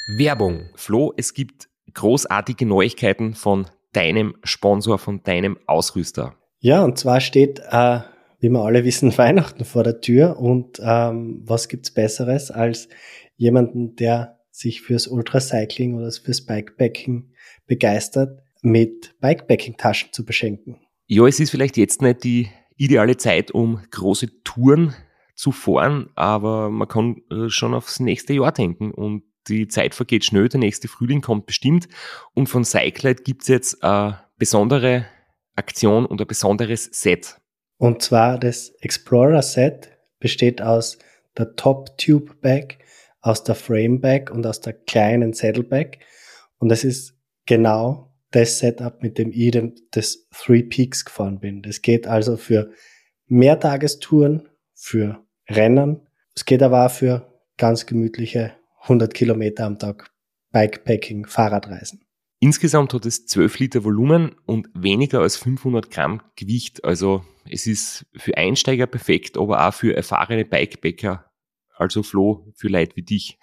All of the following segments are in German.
Werbung. Flo, es gibt großartige Neuigkeiten von deinem Sponsor, von deinem Ausrüster. Ja, und zwar steht, wie wir alle wissen, Weihnachten vor der Tür. Und was gibt's Besseres als jemanden, der sich fürs Ultracycling oder fürs Bikepacking begeistert, mit Bikepacking-Taschen zu beschenken? Ja, es ist vielleicht jetzt nicht die ideale Zeit, um große Touren zu fahren, aber man kann schon aufs nächste Jahr denken und die Zeit vergeht schnell, der nächste Frühling kommt bestimmt und von Cyclite gibt's jetzt eine besondere Aktion und ein besonderes Set. Und zwar das Explorer Set besteht aus der Top Tube Bag, aus der Frame Bag und aus der kleinen Saddlebag. Und es ist genau das Setup, mit dem ich das Three Peaks gefahren bin. Das geht also für Mehrtagestouren, für Rennen. Es geht aber auch für ganz gemütliche 100 Kilometer am Tag Bikepacking, Fahrradreisen. Insgesamt hat es 12 Liter Volumen und weniger als 500 Gramm Gewicht. Also es ist für Einsteiger perfekt, aber auch für erfahrene Bikepacker. Also Flo, für Leute wie dich.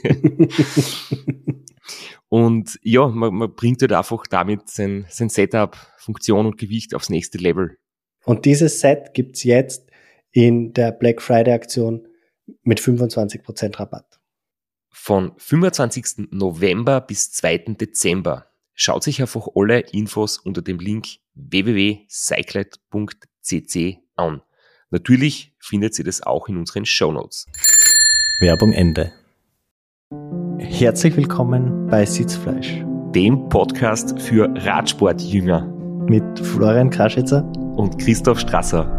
Und ja, man bringt halt einfach damit sein Setup, Funktion und Gewicht aufs nächste Level. Und dieses Set gibt's jetzt in der Black Friday Aktion mit 25% Rabatt. Von 25. November bis 2. Dezember. Schaut sich einfach alle Infos unter dem Link www.cyclite.cc an. Natürlich findet ihr das auch in unseren Shownotes. Werbung Ende. Herzlich willkommen bei Sitzfleisch, Dem Podcast für Radsportjünger mit Florian Kraschitzer und Christoph Strasser.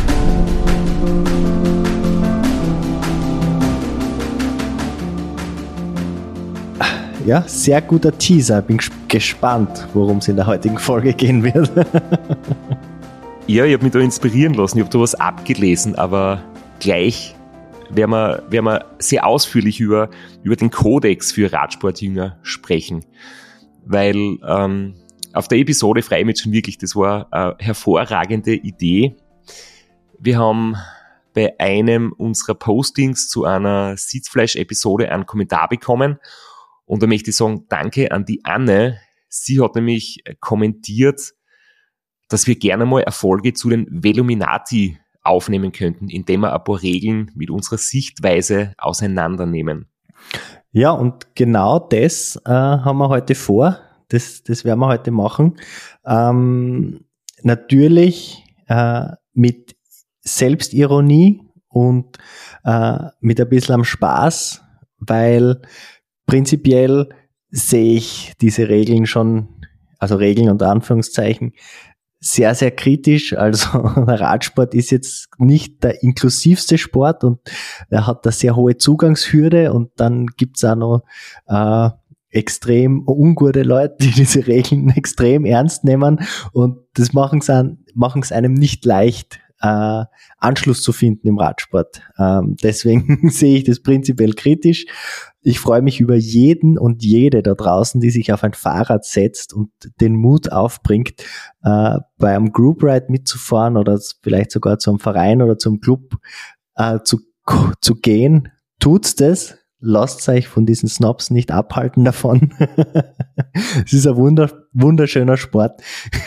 Ja, sehr guter Teaser. Bin gespannt, worum es in der heutigen Folge gehen wird. Ja, ich habe mich da inspirieren lassen. Ich habe da was abgelesen, aber gleich werden wir sehr ausführlich über den Kodex für Radsportjünger sprechen. Weil auf der Episode freue ich mich schon wirklich, das war eine hervorragende Idee. Wir haben bei einem unserer Postings zu einer Sitzfleisch-Episode einen Kommentar bekommen. Und da möchte ich sagen, danke an die Anne. Sie hat nämlich kommentiert, dass wir gerne mal eine Folge zu den Veluminati aufnehmen könnten, indem wir ein paar Regeln mit unserer Sichtweise auseinandernehmen. Ja, und genau das haben wir heute vor. Das werden wir heute machen. Natürlich mit Selbstironie und mit ein bisschen am Spaß, weil prinzipiell sehe ich diese Regeln schon, also Regeln unter Anführungszeichen, sehr, sehr kritisch. Also der Radsport ist jetzt nicht der inklusivste Sport und er hat eine sehr hohe Zugangshürde und dann gibt's auch noch extrem ungute Leute, die diese Regeln extrem ernst nehmen und das machen es einem nicht leicht, Anschluss zu finden im Radsport. Deswegen sehe ich das prinzipiell kritisch. Ich freue mich über jeden und jede da draußen, die sich auf ein Fahrrad setzt und den Mut aufbringt, bei einem Group Ride mitzufahren oder vielleicht sogar zum Verein oder zum Club zu gehen. Tut's das. Lasst euch von diesen Snobs nicht abhalten davon. Es ist ein wunderschöner Sport.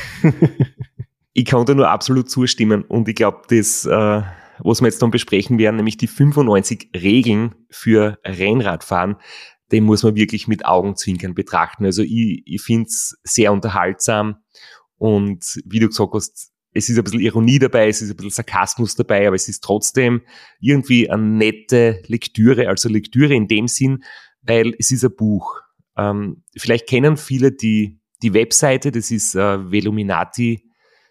Ich kann da nur absolut zustimmen und ich glaube, das, was wir jetzt dann besprechen werden, nämlich die 95 Regeln für Rennradfahren, den muss man wirklich mit Augenzwinkern betrachten. Also ich finde es sehr unterhaltsam und wie du gesagt hast, es ist ein bisschen Ironie dabei, es ist ein bisschen Sarkasmus dabei, aber es ist trotzdem irgendwie eine nette Lektüre, also Lektüre in dem Sinn, weil es ist ein Buch. Vielleicht kennen viele die Webseite, das ist veluminati.com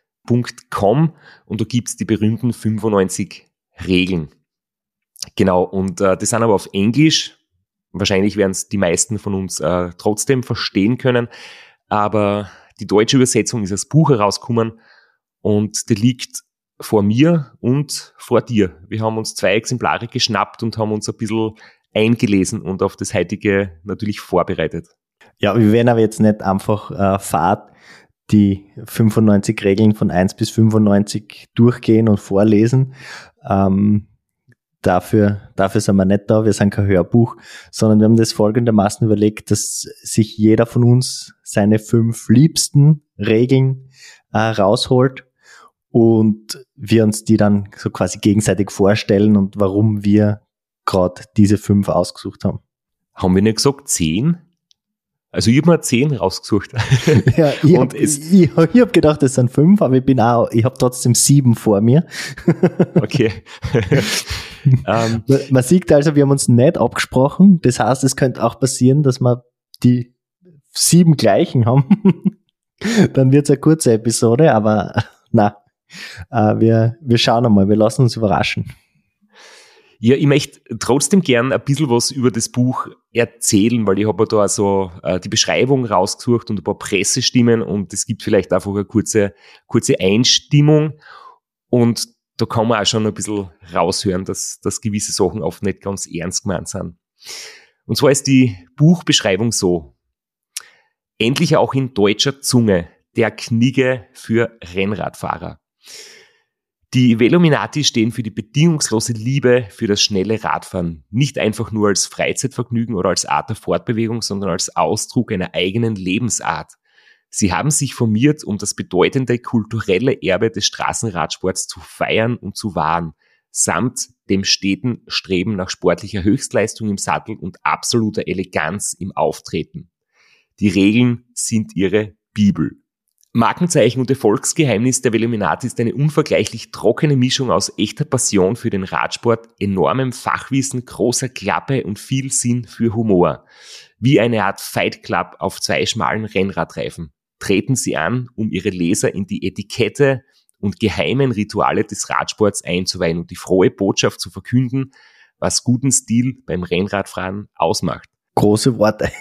und da gibt's die berühmten 95 Regeln. Genau, und das sind aber auf Englisch. Wahrscheinlich werden es die meisten von uns trotzdem verstehen können, aber die deutsche Übersetzung ist als Buch herausgekommen und der liegt vor mir und vor dir. Wir haben uns 2 Exemplare geschnappt und haben uns ein bisschen eingelesen und auf das heutige natürlich vorbereitet. Ja, wir werden aber jetzt nicht einfach die 95 Regeln von 1 bis 95 durchgehen und vorlesen. dafür sind wir nicht da, wir sind kein Hörbuch, sondern wir haben das folgendermaßen überlegt, dass sich jeder von uns seine 5 liebsten Regeln rausholt und wir uns die dann so quasi gegenseitig vorstellen und warum wir gerade diese 5 ausgesucht haben. Haben wir nicht gesagt 10? Also ich habe mir 10 rausgesucht. Ja, ich hab gedacht, das sind 5, aber ich habe trotzdem 7 vor mir. Okay. Man sieht also, wir haben uns nicht abgesprochen. Das heißt, es könnte auch passieren, dass wir die 7 gleichen haben. Dann wird es eine kurze Episode, aber wir schauen einmal, wir lassen uns überraschen. Ja, ich möchte trotzdem gern ein bisschen was über das Buch erzählen, weil ich habe da so die Beschreibung rausgesucht und ein paar Pressestimmen und es gibt vielleicht einfach eine kurze Einstimmung und da kann man auch schon ein bisschen raushören, dass gewisse Sachen oft nicht ganz ernst gemeint sind. Und zwar ist die Buchbeschreibung so: Endlich auch in deutscher Zunge der Knigge für Rennradfahrer. Die Velominati stehen für die bedingungslose Liebe für das schnelle Radfahren. Nicht einfach nur als Freizeitvergnügen oder als Art der Fortbewegung, sondern als Ausdruck einer eigenen Lebensart. Sie haben sich formiert, um das bedeutende kulturelle Erbe des Straßenradsports zu feiern und zu wahren, samt dem steten Streben nach sportlicher Höchstleistung im Sattel und absoluter Eleganz im Auftreten. Die Regeln sind ihre Bibel. Markenzeichen und Erfolgsgeheimnis der Velominati ist eine unvergleichlich trockene Mischung aus echter Passion für den Radsport, enormem Fachwissen, großer Klappe und viel Sinn für Humor. Wie eine Art Fight Club auf 2 schmalen Rennradreifen. Treten sie an, um ihre Leser in die Etikette und geheimen Rituale des Radsports einzuweihen und die frohe Botschaft zu verkünden, was guten Stil beim Rennradfahren ausmacht. Große Worte.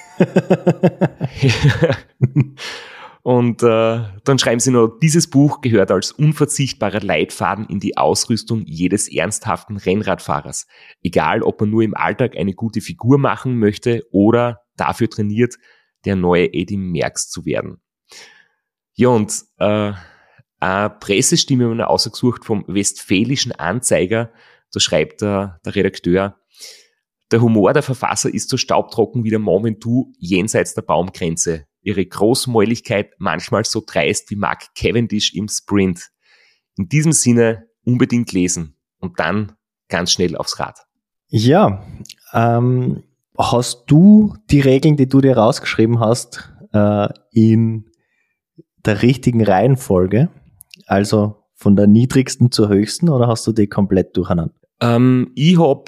Und dann schreiben sie noch, dieses Buch gehört als unverzichtbarer Leitfaden in die Ausrüstung jedes ernsthaften Rennradfahrers. Egal, ob man nur im Alltag eine gute Figur machen möchte oder dafür trainiert, der neue Eddy Merckx zu werden. Ja, und eine Pressestimme haben wir ausgesucht vom Westfälischen Anzeiger. Da schreibt der Redakteur: Der Humor der Verfasser ist so staubtrocken wie der Mont Ventoux jenseits der Baumgrenze. Ihre Großmäuligkeit manchmal so dreist wie Mark Cavendish im Sprint. In diesem Sinne unbedingt lesen und dann ganz schnell aufs Rad. Ja, hast du die Regeln, die du dir rausgeschrieben hast, in der richtigen Reihenfolge? Also von der niedrigsten zur höchsten, oder hast du die komplett durcheinander? Ich habe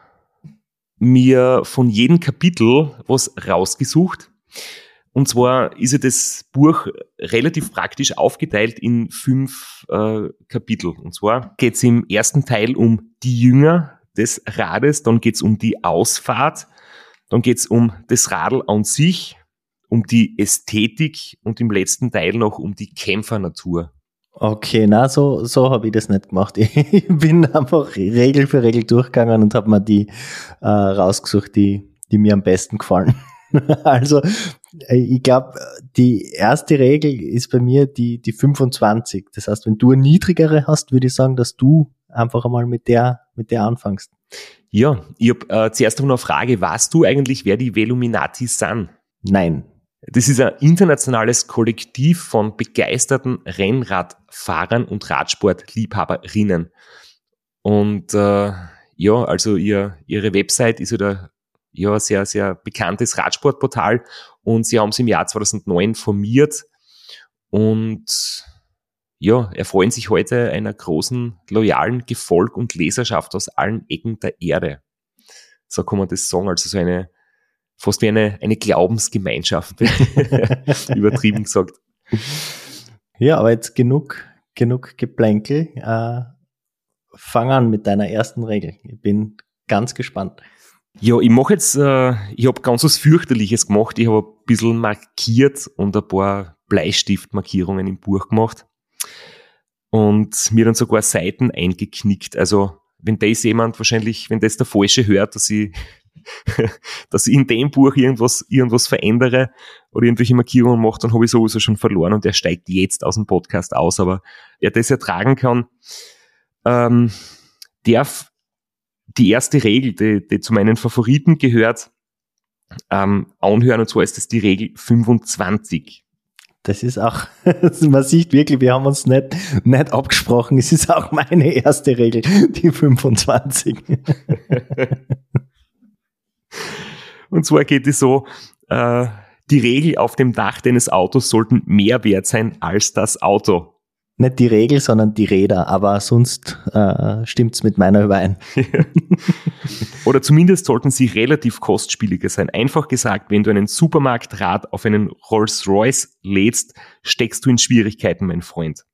mir von jedem Kapitel was rausgesucht. Und zwar ist ja das Buch relativ praktisch aufgeteilt in 5 Kapitel. Und zwar geht es im ersten Teil um die Jünger des Rades, dann geht es um die Ausfahrt, dann geht es um das Radl an sich, um die Ästhetik und im letzten Teil noch um die Kämpfernatur. Okay, so habe ich das nicht gemacht. Ich bin einfach Regel für Regel durchgegangen und habe mir die rausgesucht, die mir am besten gefallen. Also ich glaube, die erste Regel ist bei mir die 25. Das heißt, wenn du eine niedrigere hast, würde ich sagen, dass du einfach einmal mit der anfängst. Ja, ich habe zuerst noch eine Frage. Weißt du eigentlich, wer die Velominati sind? Nein. Das ist ein internationales Kollektiv von begeisterten Rennradfahrern und Radsportliebhaberinnen. Und also ihre Website ist ein sehr, sehr bekanntes Radsportportal und sie haben es im Jahr 2009 formiert und erfreuen sich heute einer großen, loyalen Gefolg und Leserschaft aus allen Ecken der Erde. So kann man das sagen, also so fast wie eine Glaubensgemeinschaft, übertrieben gesagt. Ja, aber jetzt genug Geplänkel. Fang an mit deiner ersten Regel. Ich bin ganz gespannt. Ja, ich mache jetzt, ich habe ganz was Fürchterliches gemacht. Ich habe ein bisschen markiert und ein paar Bleistiftmarkierungen im Buch gemacht und mir dann sogar Seiten eingeknickt. Also wenn das der Falsche hört, dass ich in dem Buch irgendwas verändere oder irgendwelche Markierungen mache, dann habe ich sowieso schon verloren und er steigt jetzt aus dem Podcast aus. Aber wer das ertragen kann, darf die erste Regel, die zu meinen Favoriten gehört, anhören, und zwar ist das die Regel 25. Das ist auch, man sieht wirklich, wir haben uns nicht abgesprochen, es ist auch meine erste Regel, die 25. Und zwar geht es so, die Regel auf dem Dach deines Autos sollten mehr wert sein als das Auto. Nicht die Regel, sondern die Räder, aber sonst stimmt's mit meiner überein. Oder zumindest sollten sie relativ kostspieliger sein. Einfach gesagt, wenn du einen Supermarktrad auf einen Rolls-Royce lädst, steckst du in Schwierigkeiten, mein Freund.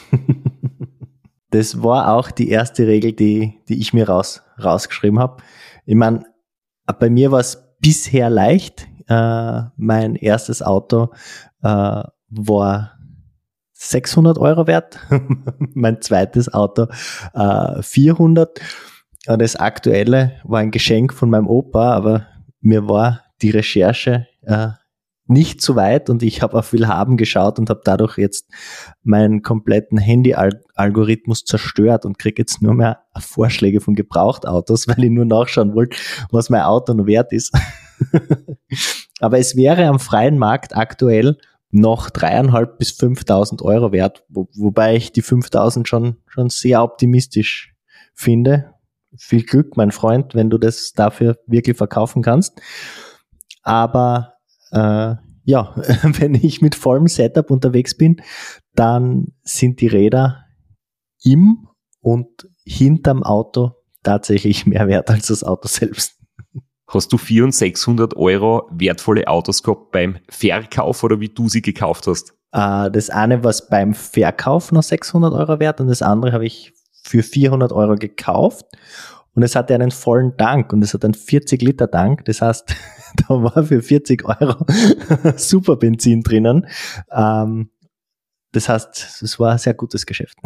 Das war auch die erste Regel, die ich mir rausgeschrieben habe. Ich meine, bei mir war es bisher leicht. Mein erstes Auto war 600 Euro wert, mein zweites Auto 400. Und das aktuelle war ein Geschenk von meinem Opa, aber mir war die Recherche nicht zu weit und ich habe auf Willhaben geschaut und habe dadurch jetzt meinen kompletten Handy-Algorithmus zerstört und kriege jetzt nur mehr Vorschläge von Gebrauchtautos, weil ich nur nachschauen wollte, was mein Auto noch wert ist. Aber es wäre am freien Markt aktuell noch 3.500 bis 5.000 Euro wert, wobei ich die 5.000 schon sehr optimistisch finde. Viel Glück, mein Freund, wenn du das dafür wirklich verkaufen kannst. Aber wenn ich mit vollem Setup unterwegs bin, dann sind die Räder im und hinterm Auto tatsächlich mehr wert als das Auto selbst. Hast du 400 und 600 Euro wertvolle Autos gehabt beim Verkauf oder wie du sie gekauft hast? Das eine war beim Verkauf noch 600 Euro wert und das andere habe ich für 400 Euro gekauft. Und es hatte einen vollen Tank und es hat einen 40-Liter-Tank. Das heißt, da war für 40 Euro super Benzin drinnen. Das heißt, es war ein sehr gutes Geschäft.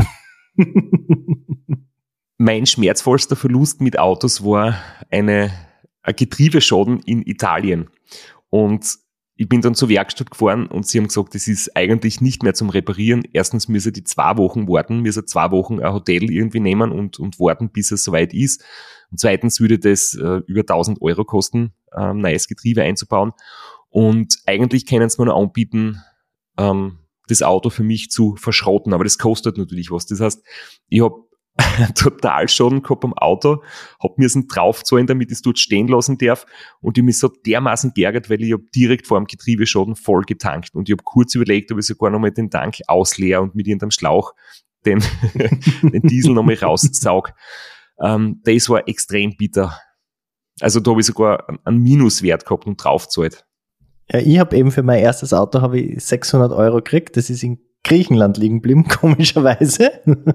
Mein schmerzvollster Verlust mit Autos war ein Getriebeschaden in Italien. Und ich bin dann zur Werkstatt gefahren und sie haben gesagt, das ist eigentlich nicht mehr zum Reparieren. Erstens müssen die 2 Wochen warten, müssen 2 Wochen ein Hotel irgendwie nehmen und warten, bis es soweit ist. Und zweitens würde das über 1.000 Euro kosten, neues Getriebe einzubauen. Und eigentlich können sie mir nur anbieten, das Auto für mich zu verschrotten. Aber das kostet natürlich was. Das heißt, ich habe total Schaden gehabt am Auto, hab müssen draufzahlen, damit ich es dort stehen lassen darf, und ich mich so dermaßen geärgert, weil ich hab direkt vor dem Getriebeschaden voll getankt und ich habe kurz überlegt, ob ich sogar nochmal den Tank ausleere und mit irgendeinem Schlauch den Diesel nochmal raussaug. Das war extrem bitter. Also da habe ich sogar einen Minuswert gehabt und draufgezahlt. Ja, ich habe eben für mein erstes Auto habe ich 600 Euro gekriegt, das ist in Griechenland liegen geblieben, komischerweise.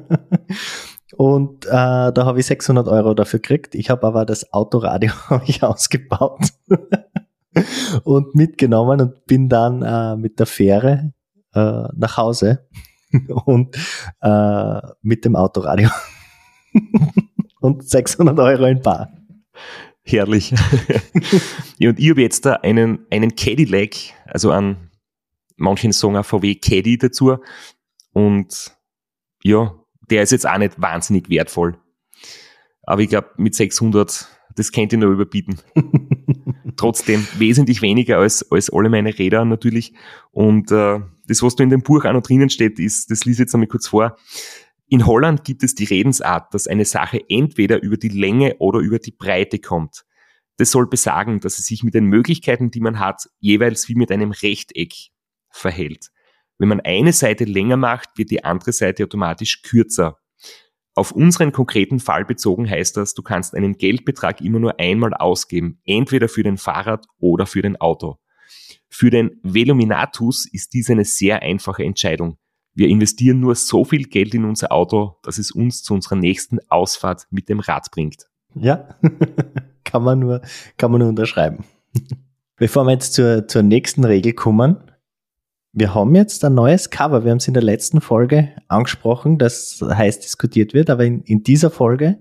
Und da habe ich 600 Euro dafür gekriegt. Ich habe aber das Autoradio habe ich ausgebaut und mitgenommen und bin dann mit der Fähre nach Hause und mit dem Autoradio und 600 Euro in bar. Herrlich. Ja, und ich habe jetzt da einen Cadillac, also an manchen sagen auch VW Caddy dazu, und ja, der ist jetzt auch nicht wahnsinnig wertvoll. Aber ich glaube, mit 600, das könnte ich noch überbieten. Trotzdem wesentlich weniger als alle meine Räder natürlich. Und das, was da in dem Buch auch noch drinnen steht, ist, das lese ich jetzt einmal kurz vor. In Holland gibt es die Redensart, dass eine Sache entweder über die Länge oder über die Breite kommt. Das soll besagen, dass es sich mit den Möglichkeiten, die man hat, jeweils wie mit einem Rechteck verhält. Wenn man eine Seite länger macht, wird die andere Seite automatisch kürzer. Auf unseren konkreten Fall bezogen heißt das, du kannst einen Geldbetrag immer nur einmal ausgeben, entweder für den Fahrrad oder für den Auto. Für den Velominatus ist dies eine sehr einfache Entscheidung. Wir investieren nur so viel Geld in unser Auto, dass es uns zu unserer nächsten Ausfahrt mit dem Rad bringt. Ja, kann man nur unterschreiben. Bevor wir jetzt zur nächsten Regel kommen, wir haben jetzt ein neues Cover. Wir haben es in der letzten Folge angesprochen, das heiß diskutiert wird, aber in dieser Folge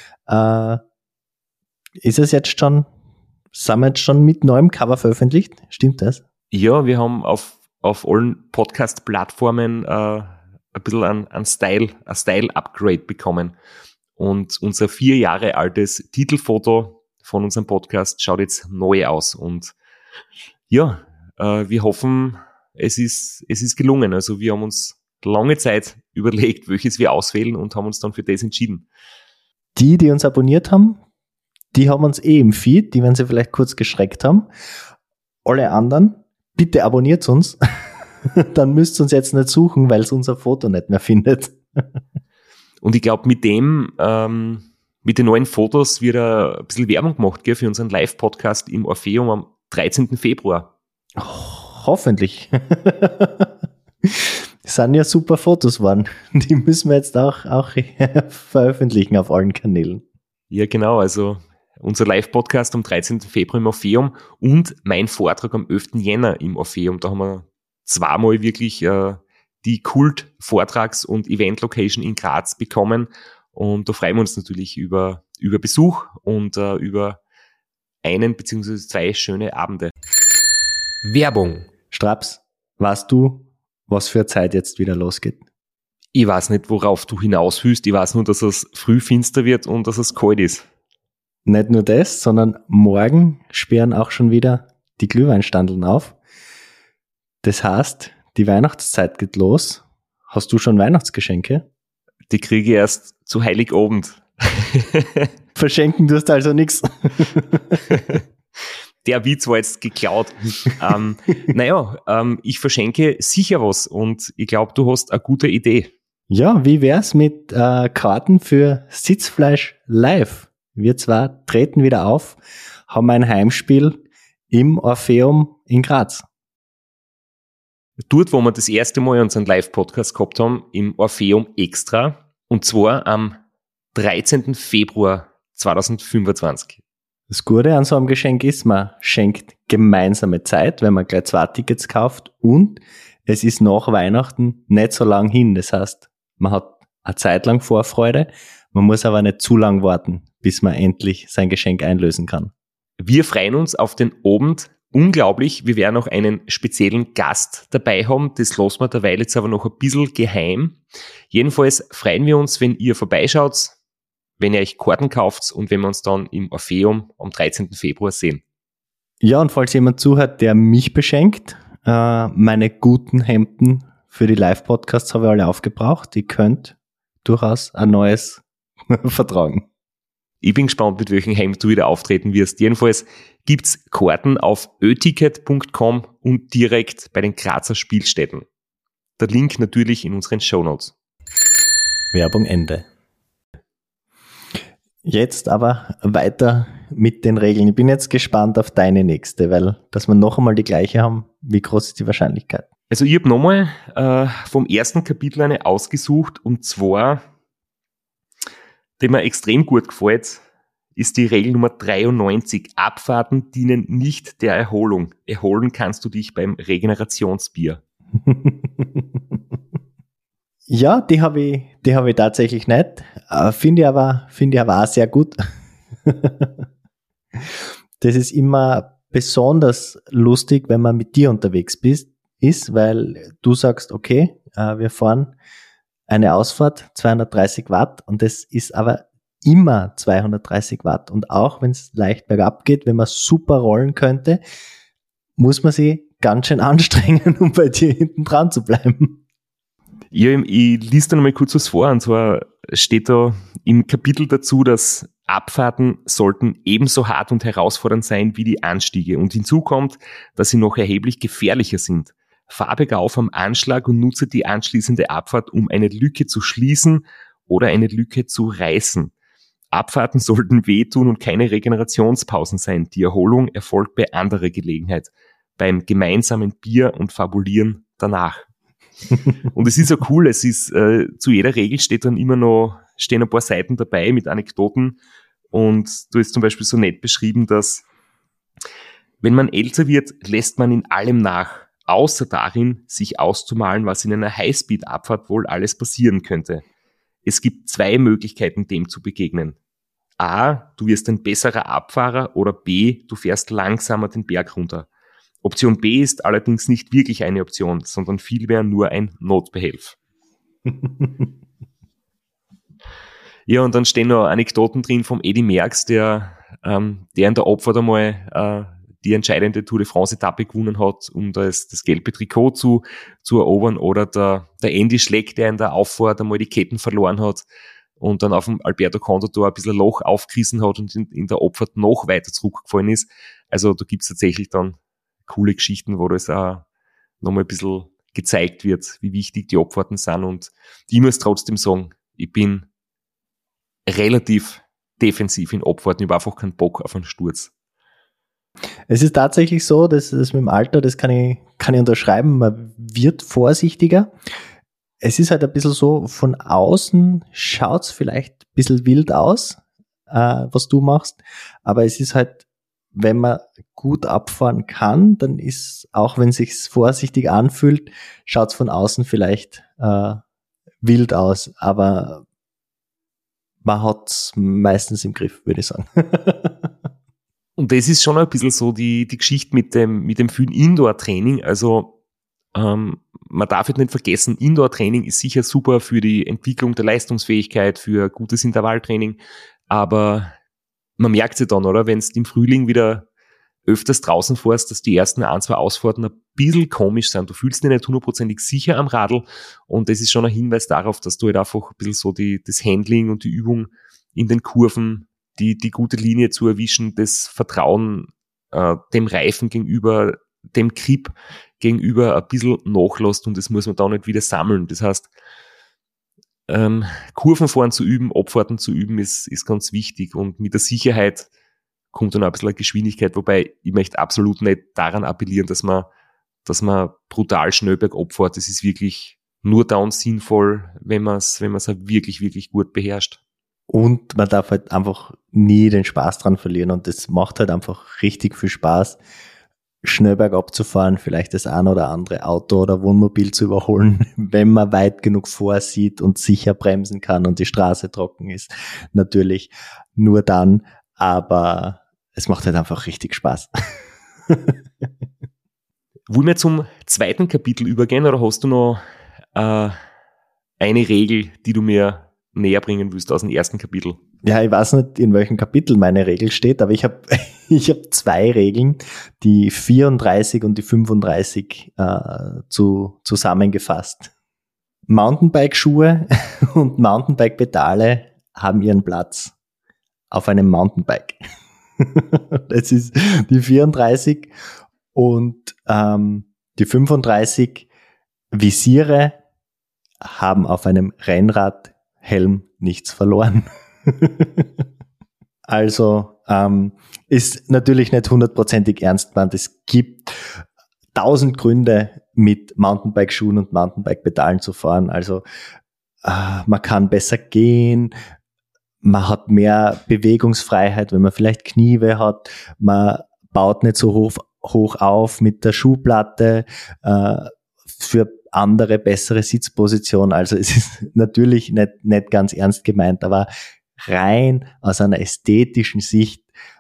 sind wir jetzt schon mit neuem Cover veröffentlicht. Stimmt das? Ja, wir haben auf allen Podcast-Plattformen ein bisschen ein Style-Upgrade bekommen. Und unser 4 Jahre altes Titelfoto von unserem Podcast schaut jetzt neu aus. Und ja, wir hoffen, es ist gelungen. Also wir haben uns lange Zeit überlegt, welches wir auswählen und haben uns dann für das entschieden. Die uns abonniert haben, die haben uns im Feed, die werden sie vielleicht kurz geschreckt haben. Alle anderen, bitte abonniert uns. Dann müsst ihr uns jetzt nicht suchen, weil es unser Foto nicht mehr findet. Und ich glaube, mit den neuen Fotos wird ein bisschen Werbung gemacht, gell, für unseren Live-Podcast im Orpheum am 13. Februar. Hoffentlich. Das sind ja super Fotos geworden. Die müssen wir jetzt auch veröffentlichen auf allen Kanälen. Ja, genau. Also unser Live-Podcast am 13. Februar im Orpheum und mein Vortrag am 11. Jänner im Orpheum. Da haben wir zweimal wirklich die Kult-Vortrags- und Event-Location in Graz bekommen. Und da freuen wir uns natürlich über Besuch und über einen bzw. 2 schöne Abende. Werbung. Straps, weißt du, was für eine Zeit jetzt wieder losgeht? Ich weiß nicht, worauf du hinaus willst. Ich weiß nur, dass es früh finster wird und dass es kalt ist. Nicht nur das, sondern morgen sperren auch schon wieder die Glühweinstandeln auf. Das heißt, die Weihnachtszeit geht los. Hast du schon Weihnachtsgeschenke? Die kriege ich erst zu Heiligabend. Verschenken tust also nichts. Der Witz war jetzt geklaut. Ich verschenke sicher was und ich glaube, du hast eine gute Idee. Ja, wie wär's mit Karten für Sitzfleisch live? Wir zwar treten wieder auf, haben ein Heimspiel im Orpheum in Graz. Dort, wo wir das erste Mal unseren Live-Podcast gehabt haben, im Orpheum Extra, und zwar am 13. Februar 2025. Das Gute an so einem Geschenk ist, man schenkt gemeinsame Zeit, wenn man gleich 2 Tickets kauft, und es ist nach Weihnachten nicht so lang hin. Das heißt, man hat eine Zeit lang Vorfreude, man muss aber nicht zu lang warten, bis man endlich sein Geschenk einlösen kann. Wir freuen uns auf den Abend. Unglaublich, wir werden auch einen speziellen Gast dabei haben. Das lassen wir derweil jetzt aber noch ein bisschen geheim. Jedenfalls freuen wir uns, wenn ihr vorbeischaut, wenn ihr euch Karten kauft und wenn wir uns dann im Orpheum am 13. Februar sehen. Ja, und falls jemand zuhört, der mich beschenkt, meine guten Hemden für die Live-Podcasts habe ich alle aufgebraucht. Ihr könnt durchaus ein neues vertragen. Ich bin gespannt, mit welchem Hemd du wieder auftreten wirst. Jedenfalls gibt's Karten auf öticket.com und direkt bei den Grazer Spielstätten. Der Link natürlich in unseren Shownotes. Werbung Ende. Jetzt aber weiter mit den Regeln. Ich bin jetzt gespannt auf deine nächste, weil, dass wir noch einmal die gleiche haben, wie groß ist die Wahrscheinlichkeit? Also ich habe nochmal vom ersten Kapitel eine ausgesucht, und zwar, die mir extrem gut gefällt, ist die Regel Nummer 93. Abfahrten dienen nicht der Erholung. Erholen kannst du dich beim Regenerationsbier. Ja, die habe ich tatsächlich nicht. Finde ich aber auch sehr gut. Das ist immer besonders lustig, wenn man mit dir unterwegs ist, weil du sagst, okay, wir fahren eine Ausfahrt, 230 Watt, und das ist aber immer 230 Watt. Und auch wenn es leicht bergab geht, wenn man super rollen könnte, muss man sich ganz schön anstrengen, um bei dir hinten dran zu bleiben. Ja, ich lese da nochmal kurz was vor, und zwar steht da im Kapitel dazu, dass Abfahrten sollten ebenso hart und herausfordernd sein wie die Anstiege, und hinzu kommt, dass sie noch erheblich gefährlicher sind. Fahr bergauf am Anschlag und nutze die anschließende Abfahrt, um eine Lücke zu schließen oder eine Lücke zu reißen. Abfahrten sollten wehtun und keine Regenerationspausen sein. Die Erholung erfolgt bei anderer Gelegenheit, beim gemeinsamen Bier und Fabulieren danach. Und es ist so cool, es ist zu jeder Regel stehen ein paar Seiten dabei mit Anekdoten, und du hast zum Beispiel so nett beschrieben, dass wenn man älter wird, lässt man in allem nach, außer darin, sich auszumalen, was in einer Highspeed-Abfahrt wohl alles passieren könnte. Es gibt 2 Möglichkeiten, dem zu begegnen. A, du wirst ein besserer Abfahrer, oder B, du fährst langsamer den Berg runter. Option B ist allerdings nicht wirklich eine Option, sondern vielmehr nur ein Notbehelf. Ja, und dann stehen noch Anekdoten drin vom Eddy Merckx, der in der Abfahrt einmal die entscheidende Tour de France-Etappe gewonnen hat, um das gelbe Trikot zu erobern, oder der Andy Schleck, der in der Auffahrt einmal die Ketten verloren hat und dann auf dem Alberto Contador ein bisschen ein Loch aufgerissen hat und in der Abfahrt noch weiter zurückgefallen ist. Also da gibt's tatsächlich dann coole Geschichten, wo das auch nochmal ein bisschen gezeigt wird, wie wichtig die Abfahrten sind. Und ich muss trotzdem sagen, ich bin relativ defensiv in Abfahrten. Ich habe einfach keinen Bock auf einen Sturz. Es ist tatsächlich so, dass das mit dem Alter, das kann ich unterschreiben, man wird vorsichtiger. Es ist halt ein bisschen so, von außen schaut's vielleicht ein bisschen wild aus, was du machst, aber es ist halt, wenn man gut abfahren kann, dann ist, auch wenn es sich vorsichtig anfühlt, schaut's von außen vielleicht wild aus, aber man hat's meistens im Griff, würde ich sagen. Und das ist schon ein bisschen so die Geschichte mit dem vielen Indoor-Training. Also man darf jetzt nicht vergessen, Indoor-Training ist sicher super für die Entwicklung der Leistungsfähigkeit, für gutes Intervalltraining, aber man merkt es dann, oder? Wenn du im Frühling wieder öfters draußen fährst, dass die ersten 1-2 Ausfahrten ein bisschen komisch sind. Du fühlst dich nicht 100% sicher am Radl, und das ist schon ein Hinweis darauf, dass du halt einfach ein bisschen so das Handling und die Übung in den Kurven, die gute Linie zu erwischen, das Vertrauen dem Reifen gegenüber, dem Grip gegenüber ein bisschen nachlässt, und das muss man da nicht wieder sammeln. Das heißt, Kurvenfahren zu üben, Abfahrten zu üben, ist ganz wichtig, und mit der Sicherheit kommt dann auch ein bisschen eine Geschwindigkeit, wobei ich möchte absolut nicht daran appellieren, dass man brutal schnell bergab fährt. Das ist wirklich nur dann sinnvoll, wenn man es wirklich, wirklich gut beherrscht. Und man darf halt einfach nie den Spaß dran verlieren, und das macht halt einfach richtig viel Spaß, schnell bergab zu fahren, vielleicht das ein oder andere Auto oder Wohnmobil zu überholen, wenn man weit genug vorsieht und sicher bremsen kann und die Straße trocken ist. Natürlich nur dann, aber es macht halt einfach richtig Spaß. Wollen wir zum zweiten Kapitel übergehen, oder hast du noch eine Regel, die du mir näher bringen willst aus dem ersten Kapitel? Ja, ich weiß nicht, in welchem Kapitel meine Regel steht, aber ich habe zwei Regeln, die 34 und die 35 zusammengefasst. Mountainbike-Schuhe und Mountainbike-Pedale haben ihren Platz auf einem Mountainbike. Das ist die 34, und die 35 Visiere haben auf einem Rennradhelm nichts verloren. Also ist natürlich nicht 100%ig ernst gemeint. Es gibt 1000 Gründe, mit Mountainbike-Schuhen und Mountainbike-Pedalen zu fahren. Also man kann besser gehen, man hat mehr Bewegungsfreiheit, wenn man vielleicht Knieweh hat, man baut nicht so hoch auf mit der Schuhplatte, für andere bessere Sitzposition. Also es ist natürlich nicht ganz ernst gemeint, aber rein aus einer ästhetischen Sicht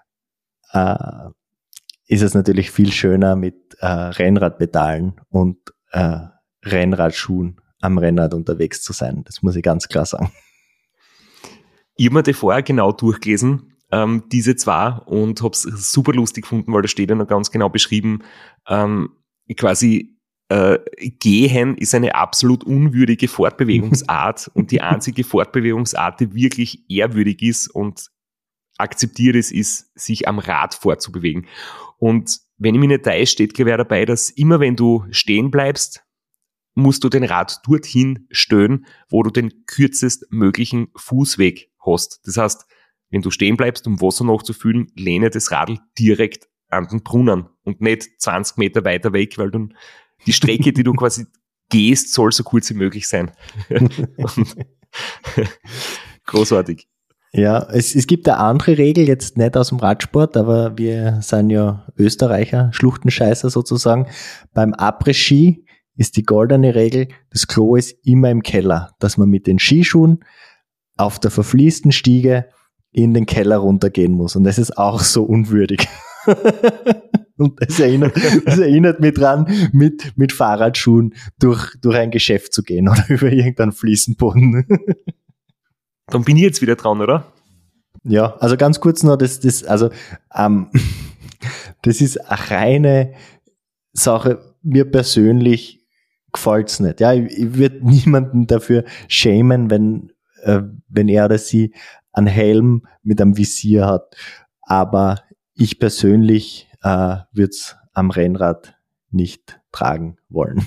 ist es natürlich viel schöner, mit Rennradpedalen und Rennradschuhen am Rennrad unterwegs zu sein. Das muss ich ganz klar sagen. Ich habe mir die vorher genau durchgelesen, diese zwei, und habe es super lustig gefunden, weil da steht ja noch ganz genau beschrieben, quasi Gehen ist eine absolut unwürdige Fortbewegungsart und die einzige Fortbewegungsart, die wirklich ehrwürdig ist und akzeptiert ist, sich am Rad fortzubewegen. Und wenn ich mich nicht täusche, steht gleich dabei, dass immer wenn du stehen bleibst, musst du den Rad dorthin stellen, wo du den kürzestmöglichen Fußweg hast. Das heißt, wenn du stehen bleibst, um Wasser nachzufüllen, lehne das Radl direkt an den Brunnen und nicht 20 Meter weiter weg, weil dann die Strecke, die du quasi gehst, soll so kurz wie möglich sein. Großartig. Ja, es gibt eine andere Regel, jetzt nicht aus dem Radsport, aber wir sind ja Österreicher, Schluchtenscheißer sozusagen. Beim Après-Ski ist die goldene Regel, das Klo ist immer im Keller, dass man mit den Skischuhen auf der verfließten Stiege in den Keller runtergehen muss. Und das ist auch so unwürdig. Und das erinnert mich dran, mit Fahrradschuhen durch ein Geschäft zu gehen oder über irgendeinen Fliesenboden. Dann bin ich jetzt wieder dran, oder? Ja, also ganz kurz noch, das ist eine reine Sache. Mir persönlich gefällt's nicht. Ja, ich würde niemanden dafür schämen, wenn er oder sie einen Helm mit einem Visier hat. Aber ich persönlich würde es am Rennrad nicht tragen wollen.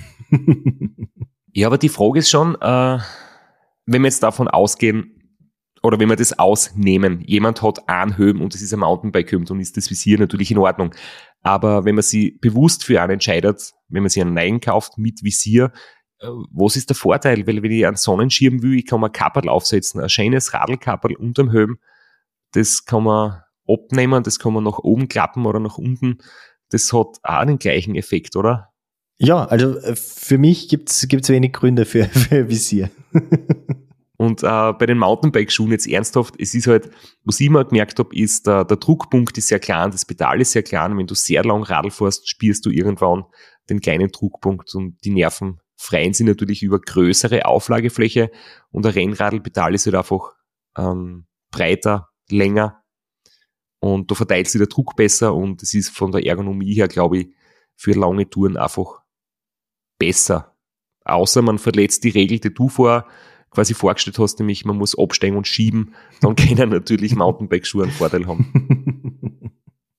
Ja, aber die Frage ist schon, wenn wir jetzt davon ausgehen, oder wenn wir das ausnehmen, jemand hat einen Helm und es ist ein Mountainbike-Helm, dann ist das Visier natürlich in Ordnung. Aber wenn man sich bewusst für einen entscheidet, wenn man sich einen neuen kauft mit Visier, was ist der Vorteil? Weil wenn ich einen Sonnenschirm will, ich kann mir ein Kapperl aufsetzen, ein schönes Radlkapperl unterm Helm, das kann man abnehmen, das kann man nach oben klappen oder nach unten. Das hat auch den gleichen Effekt, oder? Ja, also für mich gibt's wenig Gründe für Visier. Und bei den Mountainbike-Schuhen jetzt ernsthaft, es ist halt, was ich immer gemerkt habe, ist, der Druckpunkt ist sehr klein, das Pedal ist sehr klein. Wenn du sehr lang Radl fährst, spürst du irgendwann den kleinen Druckpunkt und die Nerven freien sich natürlich über größere Auflagefläche und ein Rennradlpedal ist halt einfach breiter, länger und da verteilt sich der Druck besser und es ist von der Ergonomie her, glaube ich, für lange Touren einfach besser. Außer man verletzt die Regel, die du quasi vorgestellt hast, nämlich man muss absteigen und schieben, dann können natürlich Mountainbike-Schuhe einen Vorteil haben.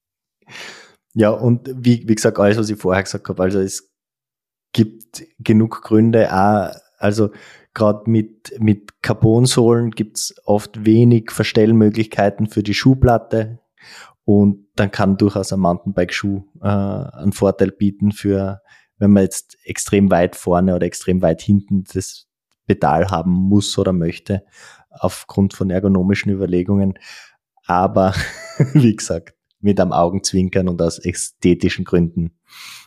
Ja, und wie gesagt, alles, was ich vorher gesagt habe, also es gibt genug Gründe, auch, also gerade mit Carbonsohlen gibt's oft wenig Verstellmöglichkeiten für die Schuhplatte und dann kann durchaus ein Mountainbike-Schuh einen Vorteil bieten für, wenn man jetzt extrem weit vorne oder extrem weit hinten das Pedal haben muss oder möchte, aufgrund von ergonomischen Überlegungen. Aber wie gesagt, mit einem Augenzwinkern und aus ästhetischen Gründen.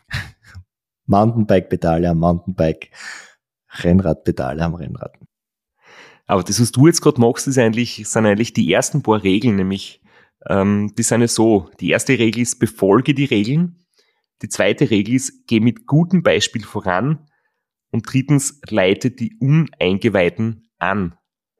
Mountainbike-Pedale am Mountainbike, Rennradpedale am Rennrad. Aber das, was du jetzt gerade machst, sind eigentlich die ersten paar Regeln, nämlich die sind ja so. Die erste Regel ist, befolge die Regeln. Die zweite Regel ist, geh mit gutem Beispiel voran. Und drittens, leite die Uneingeweihten an.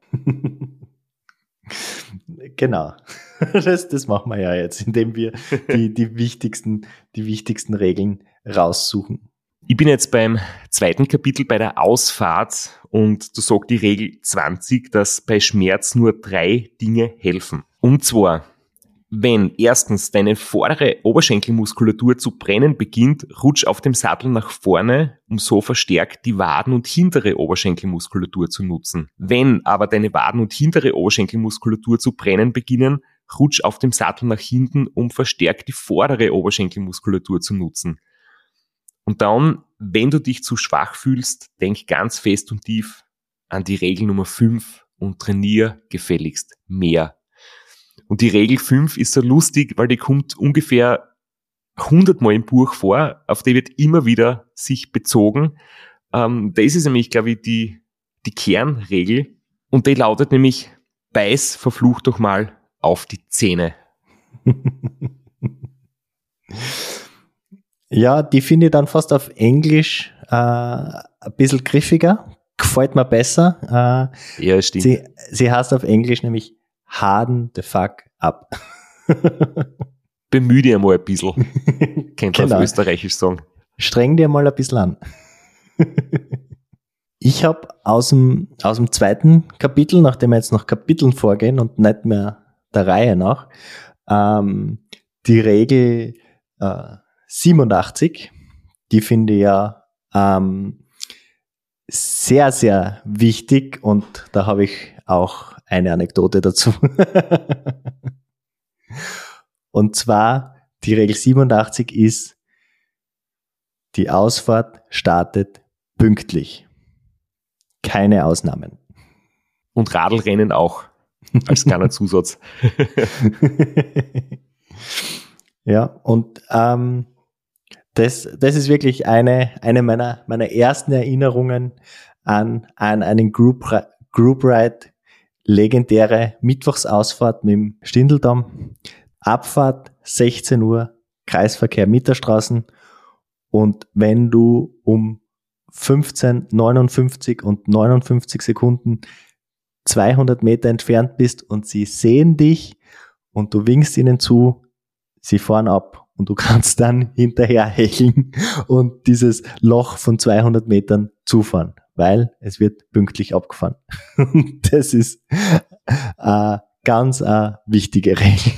Genau. Das machen wir ja jetzt, indem wir die wichtigsten Regeln raussuchen. Ich bin jetzt beim zweiten Kapitel bei der Ausfahrt und da sagt die Regel 20, dass bei Schmerz nur 3 Dinge helfen. Und zwar, wenn erstens deine vordere Oberschenkelmuskulatur zu brennen beginnt, rutsch auf dem Sattel nach vorne, um so verstärkt die Waden- und hintere Oberschenkelmuskulatur zu nutzen. Wenn aber deine Waden- und hintere Oberschenkelmuskulatur zu brennen beginnen, rutsch auf dem Sattel nach hinten, um verstärkt die vordere Oberschenkelmuskulatur zu nutzen. Und dann, wenn du dich zu schwach fühlst, denk ganz fest und tief an die Regel Nummer 5 und trainier gefälligst mehr. Und die Regel 5 ist so lustig, weil die kommt ungefähr 100 Mal im Buch vor, auf die wird immer wieder sich bezogen. Das ist nämlich, glaube ich, die Kernregel. Und die lautet nämlich, beiß verflucht doch mal auf die Zähne. Ja, die finde ich dann fast auf Englisch ein bisschen griffiger. Gefällt mir besser. Ja, stimmt. Sie heißt auf Englisch nämlich harden the fuck up. Bemühe dich einmal ein bisschen. Kennt man auf Österreichisch sagen. Streng dir mal ein bisschen an. Ich habe aus dem zweiten Kapitel, nachdem wir jetzt nach Kapiteln vorgehen und nicht mehr der Reihe nach, die Regel 87, die finde ich ja sehr, sehr wichtig und da habe ich auch eine Anekdote dazu. Und zwar, die Regel 87 ist, die Ausfahrt startet pünktlich. Keine Ausnahmen. Und Radlrennen auch, als kleiner Zusatz. Ja, und das ist wirklich eine meiner ersten Erinnerungen an einen Group Ride, legendäre Mittwochsausfahrt mit dem Stindeldamm, Abfahrt 16 Uhr, Kreisverkehr Mitterstraßen und wenn du um 15:59 und 59 Sekunden 200 Meter entfernt bist und sie sehen dich und du winkst ihnen zu, sie fahren ab und du kannst dann hinterher hecheln und dieses Loch von 200 Metern zufahren, weil es wird pünktlich abgefahren. Und das ist ganz wichtige Regel.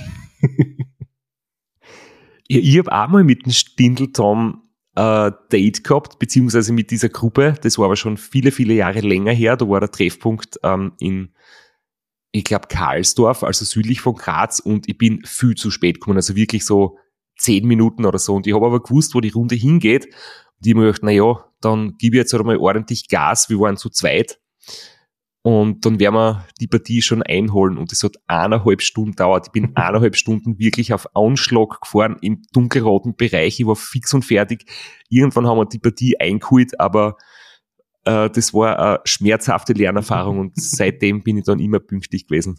Ja, ich habe auch mal mit dem Stindl-Tom Date gehabt, beziehungsweise mit dieser Gruppe. Das war aber schon viele, viele Jahre länger her. Da war der Treffpunkt in, ich glaube, Karlsdorf, also südlich von Graz, und ich bin viel zu spät gekommen, also wirklich so 10 Minuten oder so. Und ich habe aber gewusst, wo die Runde hingeht. Und ich habe mir gedacht, naja, dann gebe ich jetzt halt mal ordentlich Gas. Wir waren zu zweit. Und dann werden wir die Partie schon einholen. Und es hat 1,5 Stunden gedauert. Ich bin 1,5 Stunden wirklich auf Anschlag gefahren im dunkelroten Bereich. Ich war fix und fertig. Irgendwann haben wir die Partie eingeholt, aber das war eine schmerzhafte Lernerfahrung und seitdem bin ich dann immer pünktlich gewesen.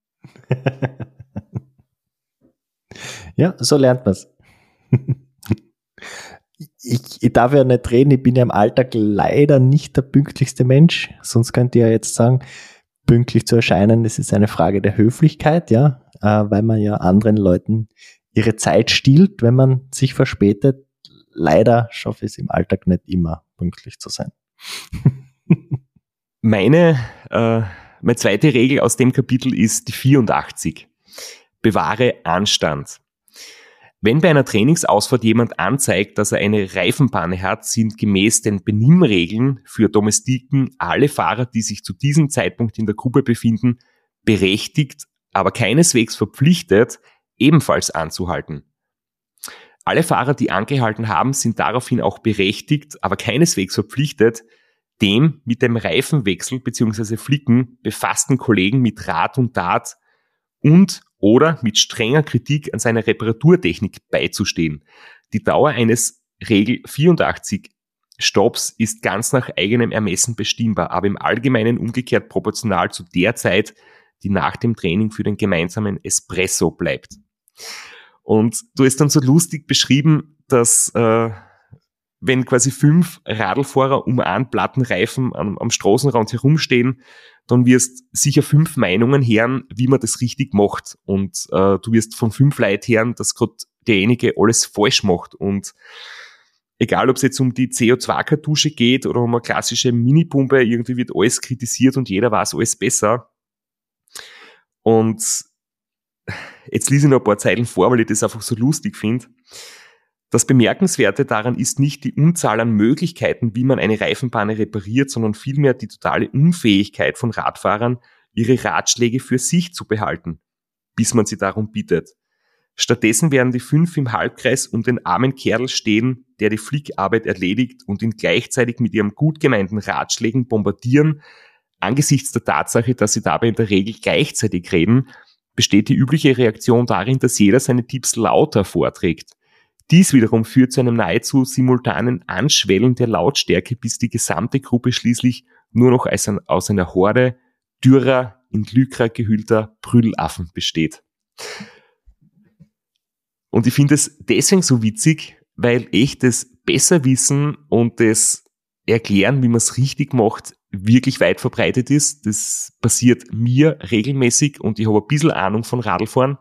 Ja, so lernt man's. Ich darf ja nicht reden, ich bin ja im Alltag leider nicht der pünktlichste Mensch, sonst könnt ihr ja jetzt sagen, pünktlich zu erscheinen, das ist eine Frage der Höflichkeit, ja, weil man ja anderen Leuten ihre Zeit stiehlt, wenn man sich verspätet. Leider schaffe ich es im Alltag nicht immer, pünktlich zu sein. Meine zweite Regel aus dem Kapitel ist die 84. Bewahre Anstand. Wenn bei einer Trainingsausfahrt jemand anzeigt, dass er eine Reifenpanne hat, sind gemäß den Benimmregeln für Domestiken alle Fahrer, die sich zu diesem Zeitpunkt in der Gruppe befinden, berechtigt, aber keineswegs verpflichtet, ebenfalls anzuhalten. Alle Fahrer, die angehalten haben, sind daraufhin auch berechtigt, aber keineswegs verpflichtet, dem mit dem Reifenwechsel bzw. Flicken befassten Kollegen mit Rat und Tat und oder mit strenger Kritik an seiner Reparaturtechnik beizustehen. Die Dauer eines Regel 84 Stopps ist ganz nach eigenem Ermessen bestimmbar, aber im Allgemeinen umgekehrt proportional zu der Zeit, die nach dem Training für den gemeinsamen Espresso bleibt. Und du hast dann so lustig beschrieben, dass wenn quasi 5 Radlfahrer um einen Plattenreifen am Straßenrand herumstehen, dann wirst sicher 5 Meinungen hören, wie man das richtig macht. Und du wirst von 5 Leuten hören, dass gerade derjenige alles falsch macht. Und egal, ob es jetzt um die CO2-Kartusche geht oder um eine klassische Minipumpe, irgendwie wird alles kritisiert und jeder weiß alles besser. Und jetzt lese ich noch ein paar Zeilen vor, weil ich das einfach so lustig finde. Das Bemerkenswerte daran ist nicht die Unzahl an Möglichkeiten, wie man eine Reifenpanne repariert, sondern vielmehr die totale Unfähigkeit von Radfahrern, ihre Ratschläge für sich zu behalten, bis man sie darum bittet. Stattdessen werden die 5 im Halbkreis um den armen Kerl stehen, der die Flickarbeit erledigt, und ihn gleichzeitig mit ihren gut gemeinten Ratschlägen bombardieren. Angesichts der Tatsache, dass sie dabei in der Regel gleichzeitig reden, besteht die übliche Reaktion darin, dass jeder seine Tipps lauter vorträgt. Dies wiederum führt zu einem nahezu simultanen Anschwellen der Lautstärke, bis die gesamte Gruppe schließlich nur noch aus einer Horde dürrer, in Lycra gehüllter Brüllaffen besteht. Und ich finde es deswegen so witzig, weil echt das Besserwissen und das Erklären, wie man es richtig macht, wirklich weit verbreitet ist. Das passiert mir regelmäßig und ich habe ein bisschen Ahnung von Radlfahren.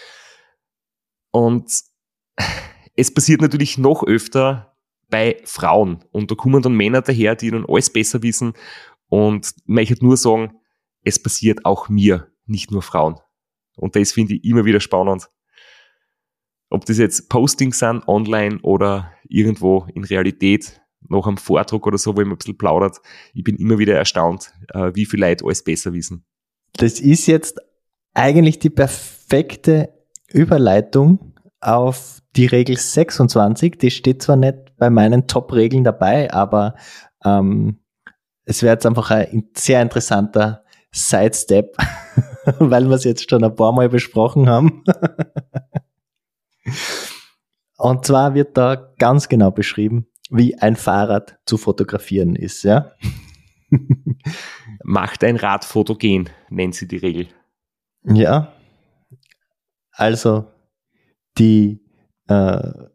Und es passiert natürlich noch öfter bei Frauen. Und da kommen dann Männer daher, die dann alles besser wissen. Und ich möchte nur sagen, es passiert auch mir, nicht nur Frauen. Und das finde ich immer wieder spannend. Ob das jetzt Postings sind, online oder irgendwo in Realität, noch am Vortrag oder so, wo ich ein bisschen plaudert. Ich bin immer wieder erstaunt, wie viele Leute alles besser wissen. Das ist jetzt eigentlich die perfekte Überleitung auf die Regel 26. Die steht zwar nicht bei meinen Top-Regeln dabei, aber es wäre jetzt einfach ein sehr interessanter Sidestep, weil wir es jetzt schon ein paar Mal besprochen haben. Und zwar wird da ganz genau beschrieben, wie ein Fahrrad zu fotografieren ist, ja. Macht ein Rad fotogen, nennt sie die Regel. Ja, also die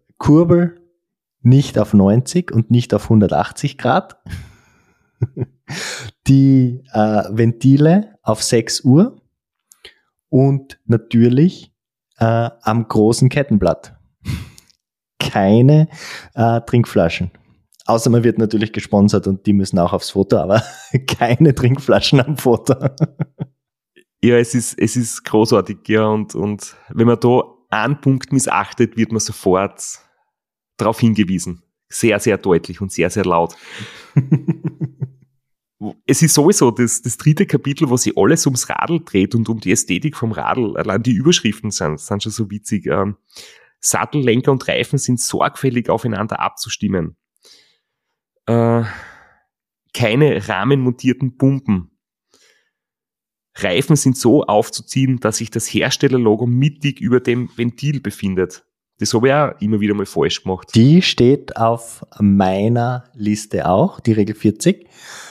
Kurbel nicht auf 90 und nicht auf 180 Grad. die Ventile auf 6 Uhr und natürlich am großen Kettenblatt. Keine Trinkflaschen. Außer man wird natürlich gesponsert und die müssen auch aufs Foto, aber keine Trinkflaschen am Foto. Ja, es ist großartig, ja, und wenn man da einen Punkt missachtet, wird man sofort darauf hingewiesen. Sehr, sehr deutlich und sehr, sehr laut. Es ist sowieso das dritte Kapitel, wo sich alles ums Radl dreht und um die Ästhetik vom Radl. Allein die Überschriften sind schon so witzig. Sattel, Lenker und Reifen sind sorgfältig aufeinander abzustimmen. Keine rahmenmontierten Pumpen. Reifen sind so aufzuziehen, dass sich das Herstellerlogo mittig über dem Ventil befindet. Das habe ich auch immer wieder mal falsch gemacht. Die steht auf meiner Liste auch, die Regel 40.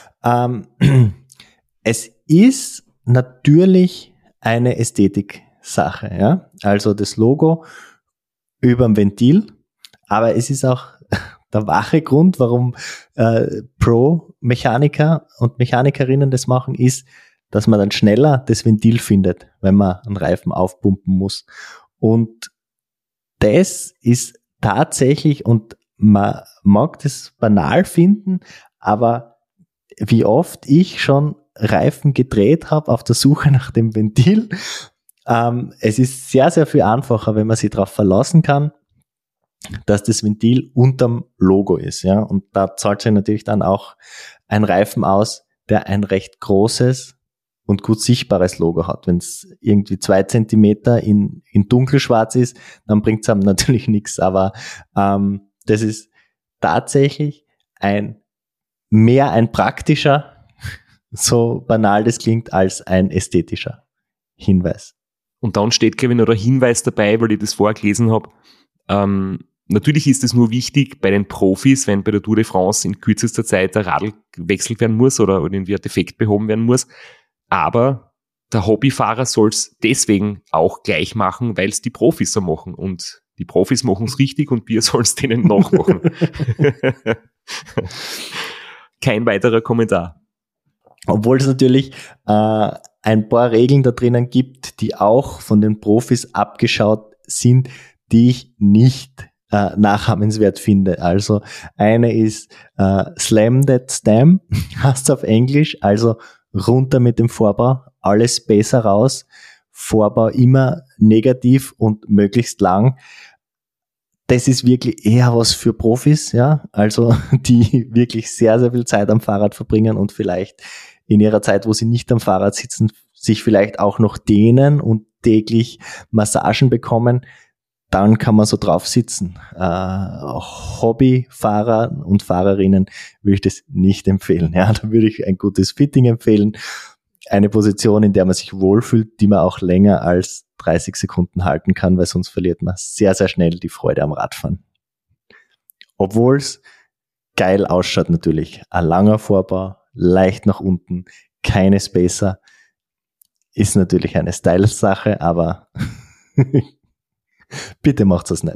Es ist natürlich eine Ästhetik-Sache, ja. Also das Logo überm Ventil, aber es ist auch der wahre Grund, warum Pro-Mechaniker und Mechanikerinnen das machen, ist, dass man dann schneller das Ventil findet, wenn man einen Reifen aufpumpen muss. Und das ist tatsächlich, und man mag das banal finden, aber wie oft ich schon Reifen gedreht habe auf der Suche nach dem Ventil. Es ist sehr, sehr viel einfacher, wenn man sich darauf verlassen kann, dass das Ventil unterm Logo ist. Ja? Und da zahlt sich natürlich dann auch ein Reifen aus, der ein recht großes und gut sichtbares Logo hat. Wenn es irgendwie 2 Zentimeter in dunkelschwarz ist, dann bringt es einem natürlich nichts. Aber das ist tatsächlich mehr ein praktischer, so banal das klingt, als ein ästhetischer Hinweis. Und dann steht, glaube ich, noch der Hinweis dabei, weil ich das vorgelesen habe. Natürlich ist es nur wichtig bei den Profis, wenn bei der Tour de France in kürzester Zeit der Radl gewechselt werden muss oder irgendwie ein Defekt behoben werden muss. Aber der Hobbyfahrer soll es deswegen auch gleich machen, weil es die Profis so machen. Und die Profis machen es richtig und wir sollen es denen nachmachen. Kein weiterer Kommentar. Obwohl es natürlich ein paar Regeln da drinnen gibt, die auch von den Profis abgeschaut sind, die ich nicht nachahmenswert finde. Also eine ist Slam That Stem, heißt auf Englisch, also runter mit dem Vorbau, alles besser raus, Vorbau immer negativ und möglichst lang. Das ist wirklich eher was für Profis, ja, also die wirklich sehr, sehr viel Zeit am Fahrrad verbringen und vielleicht in ihrer Zeit, wo sie nicht am Fahrrad sitzen, sich vielleicht auch noch dehnen und täglich Massagen bekommen. Dann kann man so drauf sitzen. Hobbyfahrer und Fahrerinnen würde ich das nicht empfehlen. Ja, da würde ich ein gutes Fitting empfehlen. Eine Position, in der man sich wohlfühlt, die man auch länger als 30 Sekunden halten kann, weil sonst verliert man sehr, sehr schnell die Freude am Radfahren. Obwohl es geil ausschaut natürlich. Ein langer Vorbau, leicht nach unten, keine Spacer. Ist natürlich eine Style-Sache, aber bitte macht's das nicht.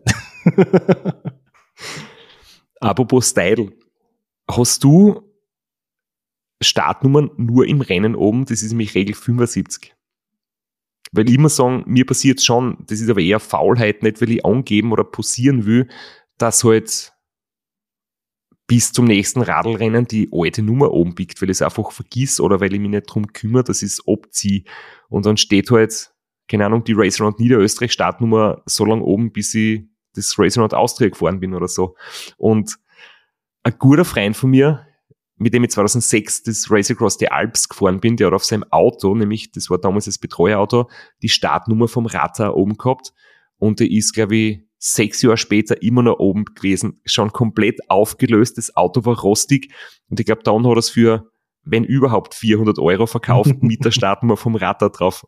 Apropos Style, hast du Startnummern nur im Rennen oben? Das ist nämlich Regel 75. Weil ich muss sagen, mir passiert schon, das ist aber eher Faulheit, nicht weil ich angeben oder posieren will, dass halt bis zum nächsten Radlrennen die alte Nummer oben biegt, weil ich es einfach vergiss oder weil ich mich nicht drum kümmere, dass ich es abziehe. Und dann steht halt, keine Ahnung, die Race Around Niederösterreich Startnummer so lang oben, bis ich das Race Around Austria gefahren bin oder so. Und ein guter Freund von mir, mit dem ich 2006 das Race Across the Alps gefahren bin, der hat auf seinem Auto, nämlich das war damals das Betreuerauto, die Startnummer vom Radar oben gehabt und der ist, glaube ich, 6 Jahre später immer noch oben gewesen, schon komplett aufgelöst, das Auto war rostig und ich glaube, dann hat er es für, wenn überhaupt, 400 € verkauft mit der Startnummer vom Radar drauf.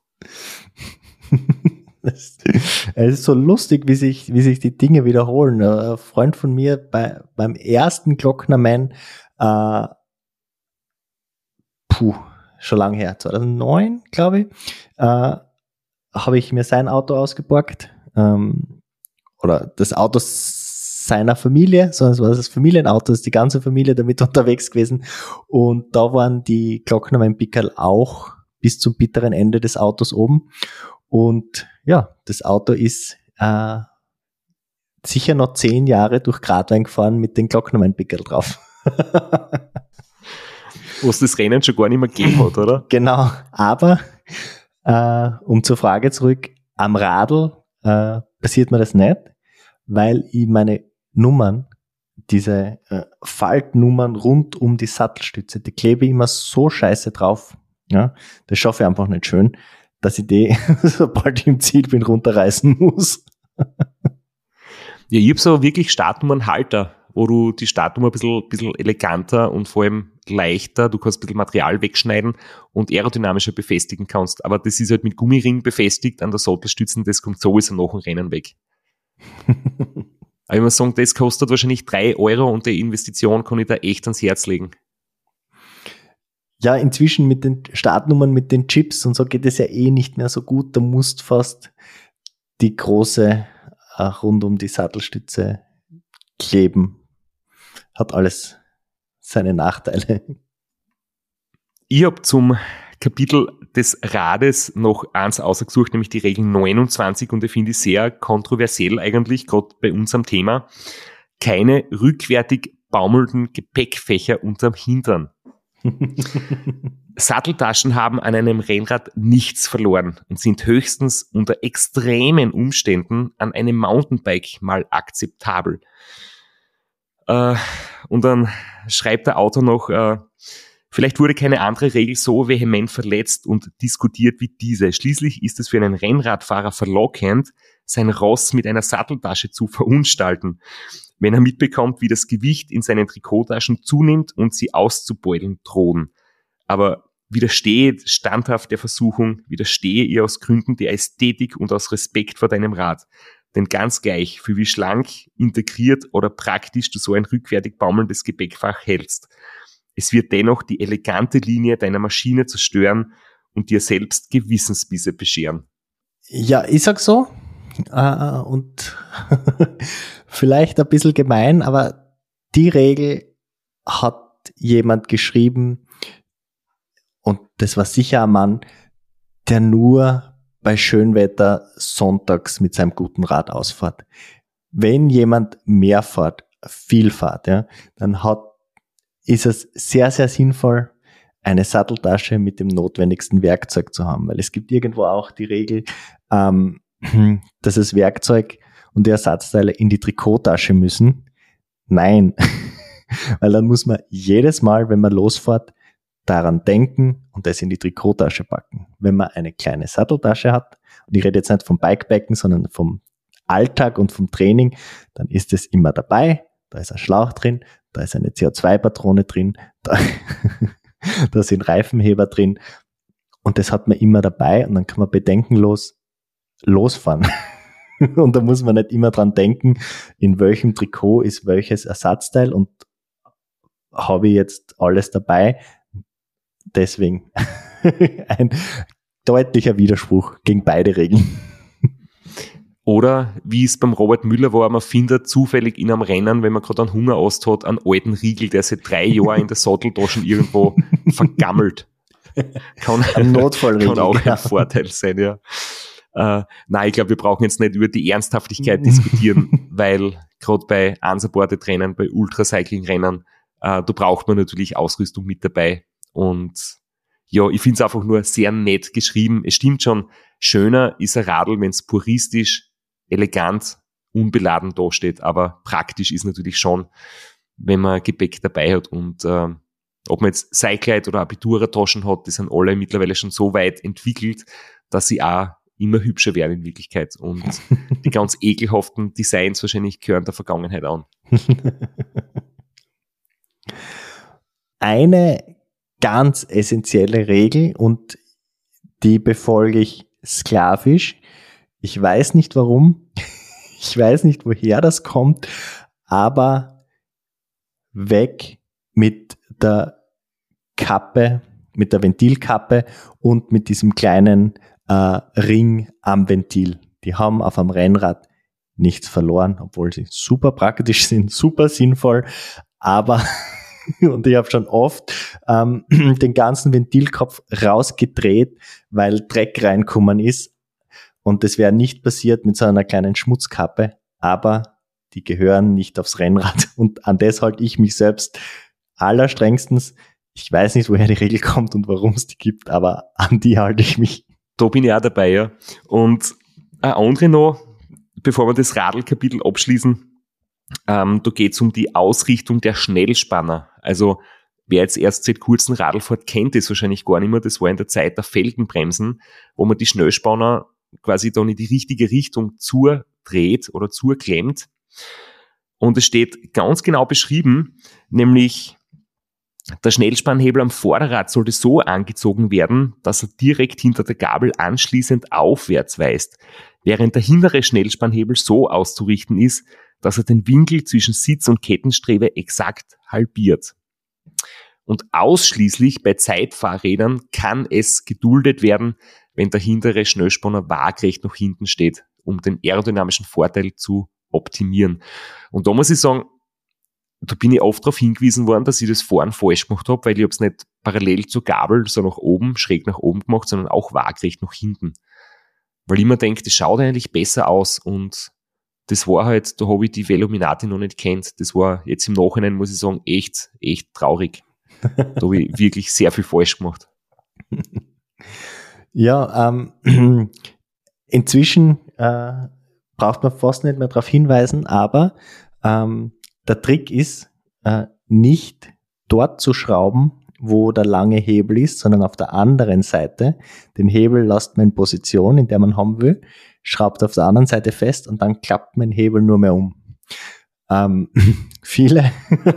Es ist so lustig, wie sich die Dinge wiederholen. Ein Freund von mir beim ersten Glocknerman, schon lange her, 2009, glaube ich, habe ich mir sein Auto ausgeborgt, oder das Auto seiner Familie, sondern es war das Familienauto, ist die ganze Familie damit unterwegs gewesen. Und da waren die Glockner mein Pickerl auch bis zum bitteren Ende des Autos oben. Und ja, das Auto ist sicher noch 10 Jahre durch Gratwein gefahren mit den Glockner mein Pickerl drauf. Wo es das Rennen schon gar nicht mehr gegeben hat, oder? Genau, aber um zur Frage zurück, am Radl passiert mir das nicht, weil ich meine Nummern, diese Faltnummern rund um die Sattelstütze, die klebe ich immer so scheiße drauf. Ja, das schaffe ich einfach nicht schön, dass ich die, sobald ich im Ziel bin, runterreißen muss. Ja, ich habe so wirklich Startnummernhalter, wo du die Startnummer ein bisschen eleganter und vor allem leichter, du kannst ein bisschen Material wegschneiden und aerodynamischer befestigen kannst. Aber das ist halt mit Gummiring befestigt an der Sattelstütze, das kommt sowieso nach dem Rennen weg. Aber ich muss sagen, das kostet wahrscheinlich 3 Euro und die Investition kann ich da echt ans Herz legen. Ja, inzwischen mit den Startnummern, mit den Chips und so geht es ja eh nicht mehr so gut. Da musst fast die große rund um die Sattelstütze kleben. Hat alles seine Nachteile. Ich habe zum Kapitel des Rades noch eins ausgesucht, nämlich die Regel 29, und ich finde ich sehr kontroversiell eigentlich, gerade bei unserem Thema. Keine rückwärtig baumelnden Gepäckfächer unterm Hintern. Satteltaschen haben an einem Rennrad nichts verloren und sind höchstens unter extremen Umständen an einem Mountainbike mal akzeptabel. Und dann schreibt der Autor noch, vielleicht wurde keine andere Regel so vehement verletzt und diskutiert wie diese. Schließlich ist es für einen Rennradfahrer verlockend, sein Ross mit einer Satteltasche zu verunstalten, wenn er mitbekommt, wie das Gewicht in seinen Trikottaschen zunimmt und sie auszubeuteln drohen. Aber widerstehe standhaft der Versuchung, widerstehe ihr aus Gründen der Ästhetik und aus Respekt vor deinem Rad. Denn ganz gleich, für wie schlank, integriert oder praktisch du so ein rückwärtig baumelndes Gepäckfach hältst. Es wird dennoch die elegante Linie deiner Maschine zerstören und dir selbst Gewissensbisse bescheren. Ja, ich sag so. Und vielleicht ein bisschen gemein, aber die Regel hat jemand geschrieben und das war sicher ein Mann, der nur bei Schönwetter sonntags mit seinem guten Rad ausfährt. Wenn jemand mehr fährt, viel fährt, ja, dann ist es sehr, sehr sinnvoll, eine Satteltasche mit dem notwendigsten Werkzeug zu haben, weil es gibt irgendwo auch die Regel, dass das Werkzeug und die Ersatzteile in die Trikottasche müssen. Nein, weil dann muss man jedes Mal, wenn man losfährt, daran denken und das in die Trikottasche packen. Wenn man eine kleine Satteltasche hat, und ich rede jetzt nicht vom Bikepacken, sondern vom Alltag und vom Training, dann ist es immer dabei. Da ist ein Schlauch drin, da ist eine CO2-Patrone drin, da sind Reifenheber drin und das hat man immer dabei und dann kann man bedenkenlos losfahren. Und da muss man nicht immer dran denken, in welchem Trikot ist welches Ersatzteil und habe ich jetzt alles dabei. Deswegen ein deutlicher Widerspruch gegen beide Regeln. Oder wie es beim Robert Müller war, man findet zufällig in einem Rennen, wenn man gerade einen Hungerast hat, einen alten Riegel, der seit 3 Jahren in der Satteltasche irgendwo vergammelt. Ein Notfallriegel. Kann auch ein Vorteil sein, ja. Nein, ich glaube, wir brauchen jetzt nicht über die Ernsthaftigkeit diskutieren, weil gerade bei Unsupported-Rennen, bei Ultracycling-Rennen, da braucht man natürlich Ausrüstung mit dabei. Und ja, ich finde es einfach nur sehr nett geschrieben. Es stimmt schon, schöner ist ein Radl, wenn es puristisch, elegant, unbeladen dasteht, aber praktisch ist natürlich schon, wenn man Gepäck dabei hat. Und ob man jetzt Cyclite oder Abitura-Taschen hat, die sind alle mittlerweile schon so weit entwickelt, dass sie auch immer hübscher werden in Wirklichkeit. Und die ganz ekelhaften Designs wahrscheinlich gehören der Vergangenheit an. Eine ganz essentielle Regel und die befolge ich sklavisch. Ich weiß nicht warum, ich weiß nicht woher das kommt, aber weg mit der Kappe, mit der Ventilkappe und mit diesem kleinen Ring am Ventil. Die haben auf einem Rennrad nichts verloren, obwohl sie super praktisch sind, super sinnvoll, aber und ich habe schon oft den ganzen Ventilkopf rausgedreht, weil Dreck reinkommen ist und das wäre nicht passiert mit so einer kleinen Schmutzkappe, aber die gehören nicht aufs Rennrad und an das halte ich mich selbst allerstrengstens. Ich weiß nicht, woher die Regel kommt und warum es die gibt, aber an die halte ich mich. Da bin ich auch dabei, ja. Und eine andere noch, bevor wir das Radl-Kapitel abschließen, da geht es um die Ausrichtung der Schnellspanner. Also wer jetzt erst seit kurzem Radl fährt, kennt das wahrscheinlich gar nicht mehr. Das war in der Zeit der Felgenbremsen, wo man die Schnellspanner quasi dann in die richtige Richtung zudreht oder zuklemmt. Und es steht ganz genau beschrieben, nämlich der Schnellspannhebel am Vorderrad sollte so angezogen werden, dass er direkt hinter der Gabel anschließend aufwärts weist, während der hintere Schnellspannhebel so auszurichten ist, dass er den Winkel zwischen Sitz und Kettenstrebe exakt halbiert. Und ausschließlich bei Zeitfahrrädern kann es geduldet werden, wenn der hintere Schnellspanner waagrecht nach hinten steht, um den aerodynamischen Vorteil zu optimieren. Und da muss ich sagen, da bin ich oft darauf hingewiesen worden, dass ich das vorhin falsch gemacht habe, weil ich habe es nicht parallel zur Gabel so nach oben, schräg nach oben gemacht, sondern auch waagrecht nach hinten. Weil ich mir denke, das schaut eigentlich besser aus und das war halt, da habe ich die Velominati noch nicht kennt. Das war jetzt im Nachhinein, muss ich sagen, echt traurig. Da habe ich wirklich sehr viel falsch gemacht. Ja, inzwischen braucht man fast nicht mehr darauf hinweisen, aber der Trick ist, nicht dort zu schrauben, wo der lange Hebel ist, sondern auf der anderen Seite. Den Hebel lasst man in Position, in der man haben will, schraubt auf der anderen Seite fest und dann klappt man den Hebel nur mehr um. Viele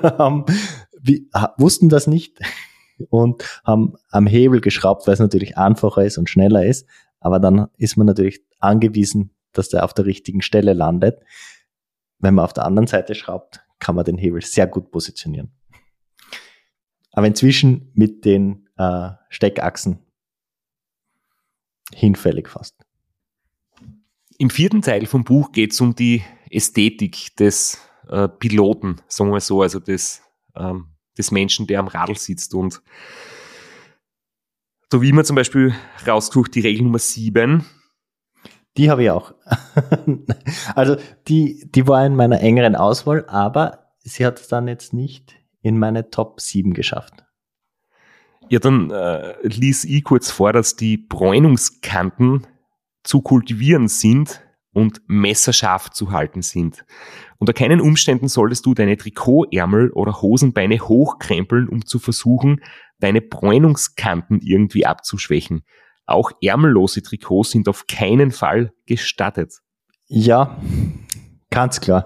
wussten das nicht und haben am Hebel geschraubt, weil es natürlich einfacher ist und schneller ist, aber dann ist man natürlich angewiesen, dass der auf der richtigen Stelle landet. Wenn man auf der anderen Seite schraubt, kann man den Hebel sehr gut positionieren. Aber inzwischen mit den Steckachsen hinfällig fast. Im 4. Teil vom Buch geht es um die Ästhetik des Piloten, sagen wir so, also des Menschen, der am Radl sitzt. Und da wie man zum Beispiel rausgesucht, die Regel Nummer 7. Die habe ich auch. Also die war in meiner engeren Auswahl, aber sie hat es dann jetzt nicht in meine Top 7 geschafft. Ja, dann ließ ich kurz vor, dass die Bräunungskanten zu kultivieren sind und messerscharf zu halten sind. Unter keinen Umständen solltest du deine Trikotärmel oder Hosenbeine hochkrempeln, um zu versuchen, deine Bräunungskanten irgendwie abzuschwächen. Auch ärmellose Trikots sind auf keinen Fall gestattet. Ja, ganz klar.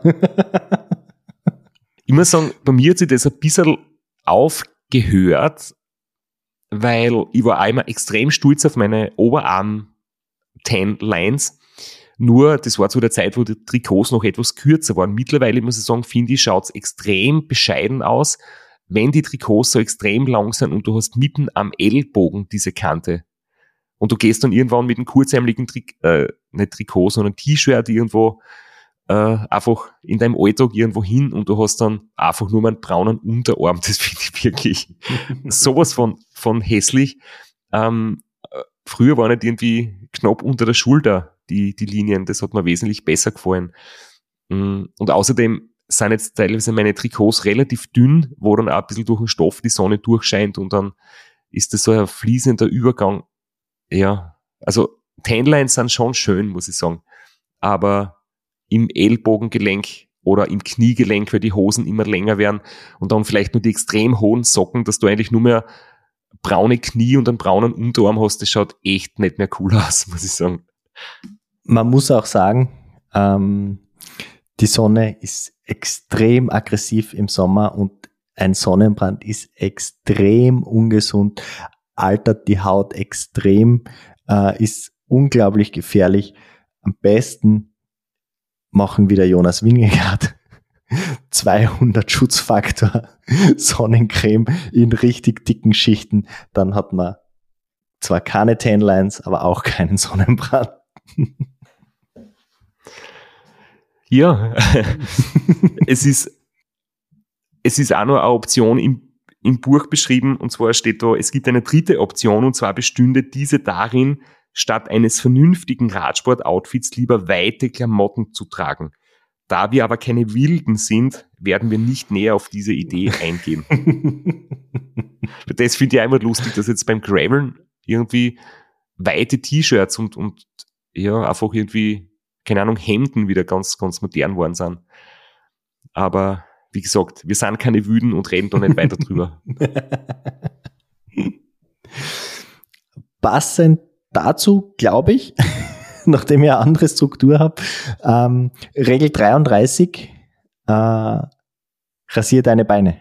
Ich muss sagen, bei mir hat sich das ein bisschen aufgehört, weil ich war einmal extrem stolz auf meine Oberarm-Tan-Lines. Nur, das war zu der Zeit, wo die Trikots noch etwas kürzer waren. Mittlerweile, muss ich sagen, finde ich, schaut es extrem bescheiden aus, wenn die Trikots so extrem lang sind und du hast mitten am Ellbogen diese Kante. Und du gehst dann irgendwann mit einem kurzärmeligen nicht Trikot, sondern T-Shirt irgendwo einfach in deinem Alltag irgendwo hin und du hast dann einfach nur mal einen braunen Unterarm. Das finde ich wirklich sowas von hässlich. Früher war nicht irgendwie knapp unter der Schulter die Linien. Das hat mir wesentlich besser gefallen. Und außerdem sind jetzt teilweise meine Trikots relativ dünn, wo dann auch ein bisschen durch den Stoff die Sonne durchscheint und dann ist das so ein fließender Übergang. Ja, also Tanlines sind schon schön, muss ich sagen. Aber im Ellbogengelenk oder im Kniegelenk, weil die Hosen immer länger werden und dann vielleicht nur die extrem hohen Socken, dass du eigentlich nur mehr braune Knie und einen braunen Unterarm hast, das schaut echt nicht mehr cool aus, muss ich sagen. Man muss auch sagen, die Sonne ist extrem aggressiv im Sommer und ein Sonnenbrand ist extrem ungesund, altert die Haut extrem, ist unglaublich gefährlich. Am besten machen wieder Jonas Wingegaard 200 Schutzfaktor Sonnencreme in richtig dicken Schichten. Dann hat man zwar keine Tanlines, aber auch keinen Sonnenbrand. Ja, es ist auch noch eine Option im Buch beschrieben, und zwar steht da, es gibt eine dritte Option, und zwar bestünde diese darin, statt eines vernünftigen Radsport-Outfits lieber weite Klamotten zu tragen. Da wir aber keine Wilden sind, werden wir nicht näher auf diese Idee eingehen. Das finde ich einfach lustig, dass jetzt beim Graveln irgendwie weite T-Shirts und ja, einfach irgendwie, keine Ahnung, Hemden wieder ganz, ganz modern worden sind. Aber wie gesagt, wir sind keine Wüden und reden da nicht weiter drüber. Passend dazu, glaube ich, nachdem ich eine andere Struktur habe, Regel 33, rasier deine Beine.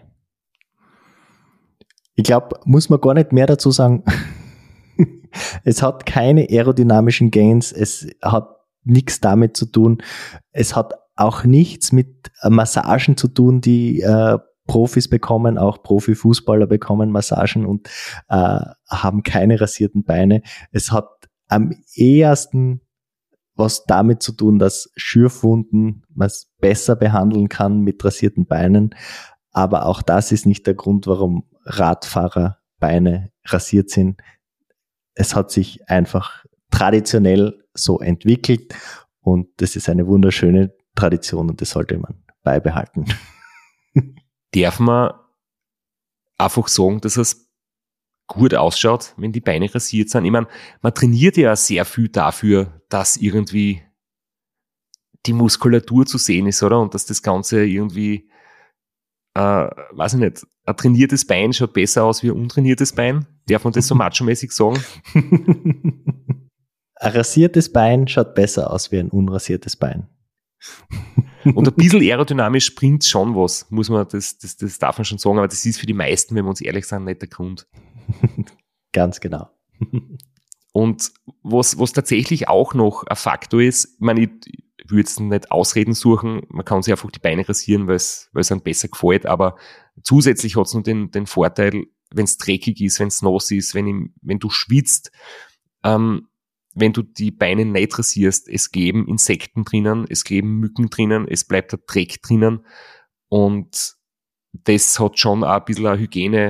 Ich glaube, muss man gar nicht mehr dazu sagen. Es hat keine aerodynamischen Gains, es hat nichts damit zu tun, es hat auch nichts mit Massagen zu tun, die Profis bekommen, auch Profifußballer bekommen Massagen und haben keine rasierten Beine. Es hat am ehesten was damit zu tun, dass Schürfwunden man besser behandeln kann mit rasierten Beinen, aber auch das ist nicht der Grund, warum Radfahrer Beine rasiert sind. Es hat sich einfach traditionell so entwickelt und das ist eine wunderschöne Tradition und das sollte man beibehalten. Darf man einfach sagen, dass es gut ausschaut, wenn die Beine rasiert sind? Ich meine, man trainiert ja sehr viel dafür, dass irgendwie die Muskulatur zu sehen ist, oder? Und dass das Ganze irgendwie, weiß ich nicht, ein trainiertes Bein schaut besser aus wie ein untrainiertes Bein. Darf man das so macho-mäßig sagen? Ein rasiertes Bein schaut besser aus wie ein unrasiertes Bein. Und ein bisschen aerodynamisch bringt schon was, muss man, das darf man schon sagen, aber das ist für die meisten, wenn wir uns ehrlich sind, nicht der Grund. Ganz genau. Und was tatsächlich auch noch ein Faktor ist, ich meine, ich würde jetzt nicht Ausreden suchen, man kann sich einfach die Beine rasieren, weil es einem besser gefällt, aber zusätzlich hat es noch den Vorteil, wenn es dreckig ist, wenn es nass ist, wenn du schwitzt, wenn du die Beine nicht rasierst, es kleben Insekten drinnen, es kleben Mücken drinnen, es bleibt der Dreck drinnen und das hat schon auch ein bisschen eine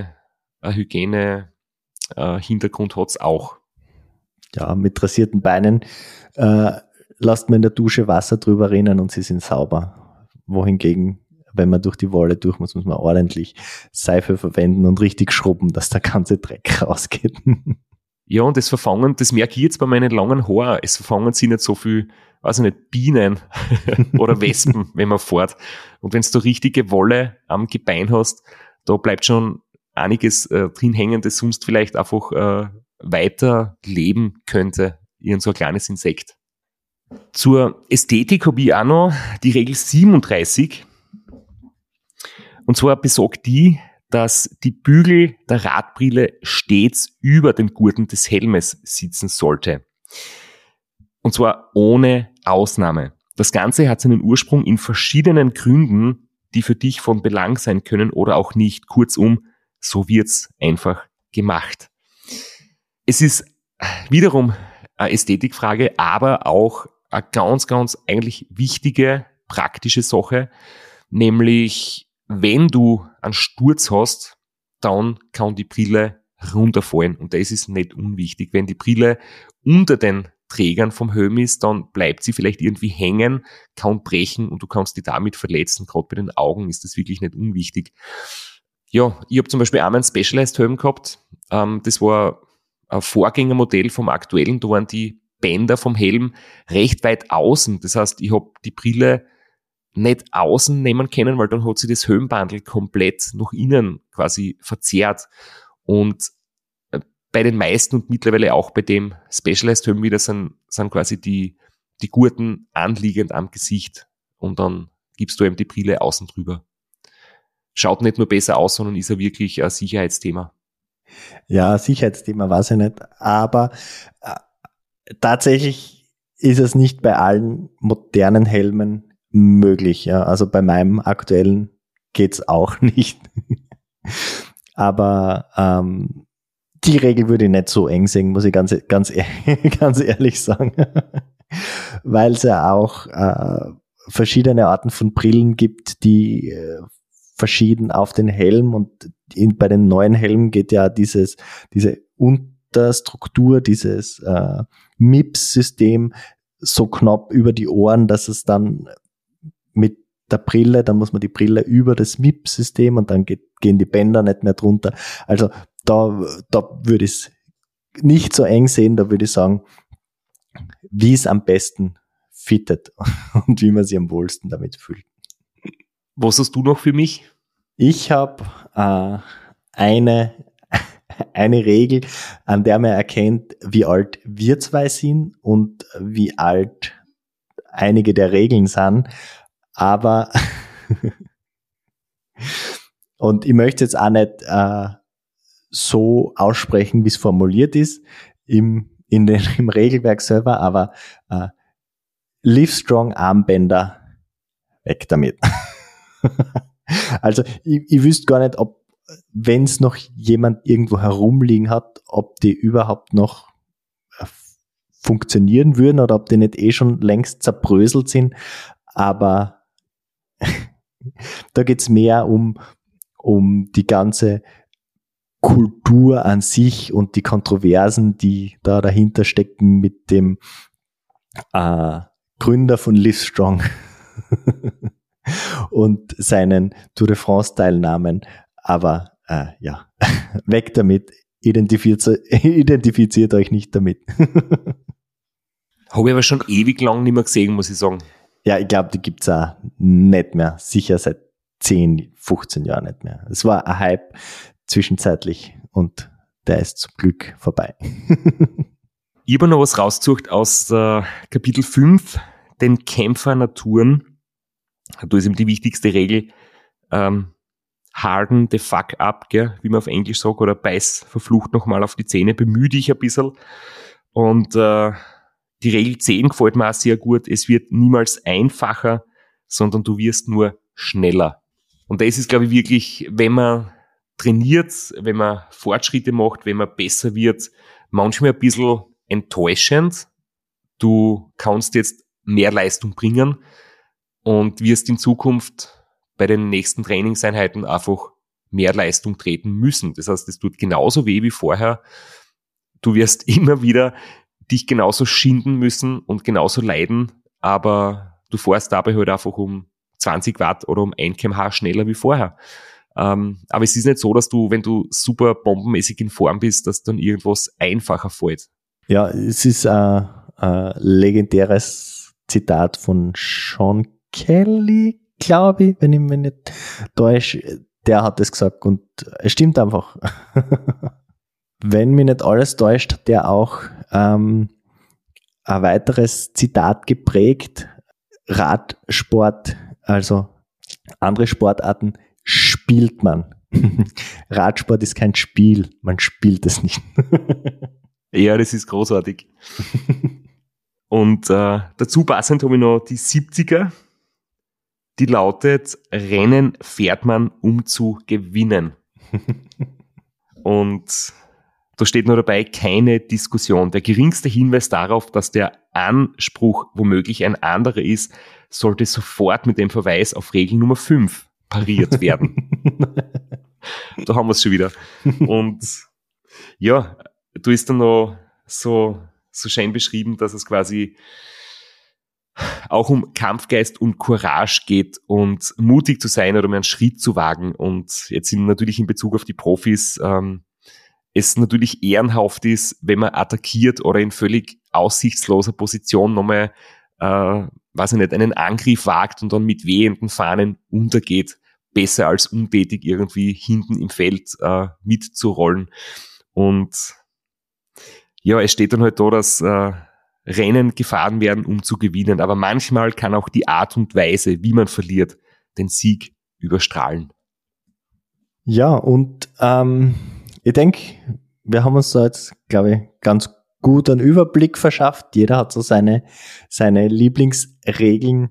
Hygiene Hintergrund hat's auch. Ja, mit rasierten Beinen lasst man in der Dusche Wasser drüber rinnen und sie sind sauber. Wohingegen, wenn man durch die Wolle durch muss man ordentlich Seife verwenden und richtig schrubben, dass der ganze Dreck rausgeht. Ja, und das merke ich jetzt bei meinen langen Haaren, es verfangen sich nicht so viel, weiß ich nicht, Bienen oder Wespen, wenn man fährt. Und wenn du richtige Wolle am Gebein hast, da bleibt schon einiges drin hängen, das sonst vielleicht einfach weiter leben könnte, irgend so ein kleines Insekt. Zur Ästhetik habe ich auch noch die Regel 37. Und zwar besagt die, dass die Bügel der Radbrille stets über den Gurten des Helmes sitzen sollte. Und zwar ohne Ausnahme. Das Ganze hat seinen Ursprung in verschiedenen Gründen, die für dich von Belang sein können oder auch nicht. Kurzum, so wird's einfach gemacht. Es ist wiederum eine Ästhetikfrage, aber auch eine ganz, ganz eigentlich wichtige, praktische Sache, nämlich wenn du einen Sturz hast, dann kann die Brille runterfallen und das ist nicht unwichtig. Wenn die Brille unter den Trägern vom Helm ist, dann bleibt sie vielleicht irgendwie hängen, kann brechen und du kannst dich damit verletzen. Gerade bei den Augen ist das wirklich nicht unwichtig. Ja, ich habe zum Beispiel einmal einen Specialized-Helm gehabt. Das war ein Vorgängermodell vom aktuellen. Da waren die Bänder vom Helm recht weit außen. Das heißt, ich habe die Brille nicht außen nehmen können, weil dann hat sich das Helmbandel komplett nach innen quasi verzerrt. Und bei den meisten und mittlerweile auch bei dem Specialized Helm wieder sind quasi die Gurten anliegend am Gesicht und dann gibst du eben die Brille außen drüber. Schaut nicht nur besser aus, sondern ist ja wirklich ein Sicherheitsthema. Ja, Sicherheitsthema weiß ich nicht, aber tatsächlich ist es nicht bei allen modernen Helmen möglich. Ja. Also bei meinem aktuellen geht's auch nicht. Aber die Regel würde ich nicht so eng sehen, muss ich ganz ehrlich sagen. Weil es ja auch verschiedene Arten von Brillen gibt, die verschieden auf den Helm, und bei den neuen Helmen geht ja diese Unterstruktur, dieses MIPS-System so knapp über die Ohren, dass es dann mit der Brille, dann muss man die Brille über das MIPS-System und dann gehen die Bänder nicht mehr drunter. Also da würde ich es nicht so eng sehen, da würde ich sagen, wie es am besten fittet und wie man sich am wohlsten damit fühlt. Was hast du noch für mich? Ich habe eine Regel, an der man erkennt, wie alt wir zwei sind und wie alt einige der Regeln sind. Aber und ich möchte jetzt auch nicht so aussprechen, wie es formuliert ist im Regelwerk selber, aber Livestrong Armbänder, weg damit. Also ich wüsste gar nicht, ob, wenn es noch jemand irgendwo herumliegen hat, ob die überhaupt noch funktionieren würden oder ob die nicht schon längst zerbröselt sind. Aber da geht's mehr um die ganze Kultur an sich und die Kontroversen, die da dahinter stecken mit dem Gründer von Livestrong und seinen Tour de France-Teilnahmen. Aber ja, weg damit, identifiziert euch nicht damit. Habe ich aber schon ewig lang nicht mehr gesehen, muss ich sagen. Ja, ich glaube, die gibt's auch nicht mehr. Sicher seit 10, 15 Jahren nicht mehr. Es war ein Hype zwischenzeitlich und der ist zum Glück vorbei. Ich habe noch was rausgesucht aus Kapitel 5, den Kämpfernaturen. Da ist eben die wichtigste Regel, harden the fuck up, gell, wie man auf Englisch sagt, oder beiß verflucht nochmal auf die Zähne, bemühe dich ein bisschen. Und die Regel 10 gefällt mir auch sehr gut. Es wird niemals einfacher, sondern du wirst nur schneller. Und das ist, glaube ich, wirklich, wenn man trainiert, wenn man Fortschritte macht, wenn man besser wird, manchmal ein bisschen enttäuschend. Du kannst jetzt mehr Leistung bringen und wirst in Zukunft bei den nächsten Trainingseinheiten einfach mehr Leistung treten müssen. Das heißt, es tut genauso weh wie vorher. Du wirst immer wieder dich genauso schinden müssen und genauso leiden, aber du fährst dabei halt einfach um 20 Watt oder um 1 km/h schneller wie vorher. Aber es ist nicht so, dass du, wenn du super bombenmäßig in Form bist, dass dann irgendwas einfacher fällt. Ja, es ist ein legendäres Zitat von Sean Kelly, glaube ich, wenn ich mich nicht täusche. Der hat das gesagt und es stimmt einfach. Wenn mich nicht alles täuscht, hat der auch ein weiteres Zitat geprägt. Radsport, also andere Sportarten, spielt man. Radsport ist kein Spiel, man spielt es nicht. Ja, das ist großartig. Und dazu passend habe ich noch die 70er, die lautet, Rennen fährt man, um zu gewinnen. Und da steht noch dabei, keine Diskussion. Der geringste Hinweis darauf, dass der Anspruch womöglich ein anderer ist, sollte sofort mit dem Verweis auf Regel Nummer 5 pariert werden. Da haben wir es schon wieder. Und ja, du ist dann noch so schön beschrieben, dass es quasi auch um Kampfgeist und Courage geht und mutig zu sein oder um einen Schritt zu wagen. Und jetzt natürlich in Bezug auf die Profis, es natürlich ehrenhaft ist, wenn man attackiert oder in völlig aussichtsloser Position nochmal, weiß ich nicht, einen Angriff wagt und dann mit wehenden Fahnen untergeht. Besser als untätig irgendwie hinten im Feld mitzurollen. Und ja, es steht dann halt da, dass Rennen gefahren werden, um zu gewinnen. Aber manchmal kann auch die Art und Weise, wie man verliert, den Sieg überstrahlen. Ja, und ich denke, wir haben uns da jetzt, glaube ich, ganz gut einen Überblick verschafft. Jeder hat so seine Lieblingsregeln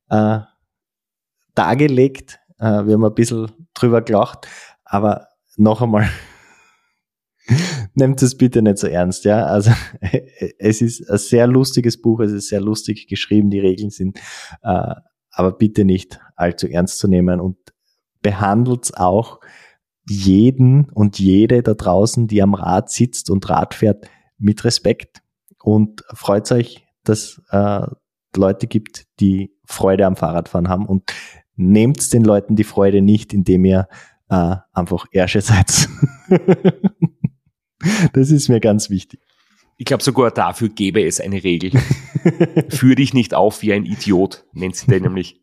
dargelegt. Wir haben ein bisschen drüber gelacht, aber noch einmal, nehmt es bitte nicht so ernst, ja. Also es ist ein sehr lustiges Buch, es ist sehr lustig geschrieben, die Regeln sind aber bitte nicht allzu ernst zu nehmen und behandelt auch jeden und jede da draußen, die am Rad sitzt und Rad fährt, mit Respekt und freut euch, dass Leute gibt, die Freude am Fahrradfahren haben und nehmt den Leuten die Freude nicht, indem ihr einfach Ärsche seid. Das ist mir ganz wichtig. Ich glaube, sogar dafür gäbe es eine Regel. Führ dich nicht auf wie ein Idiot, nennt sie den nämlich.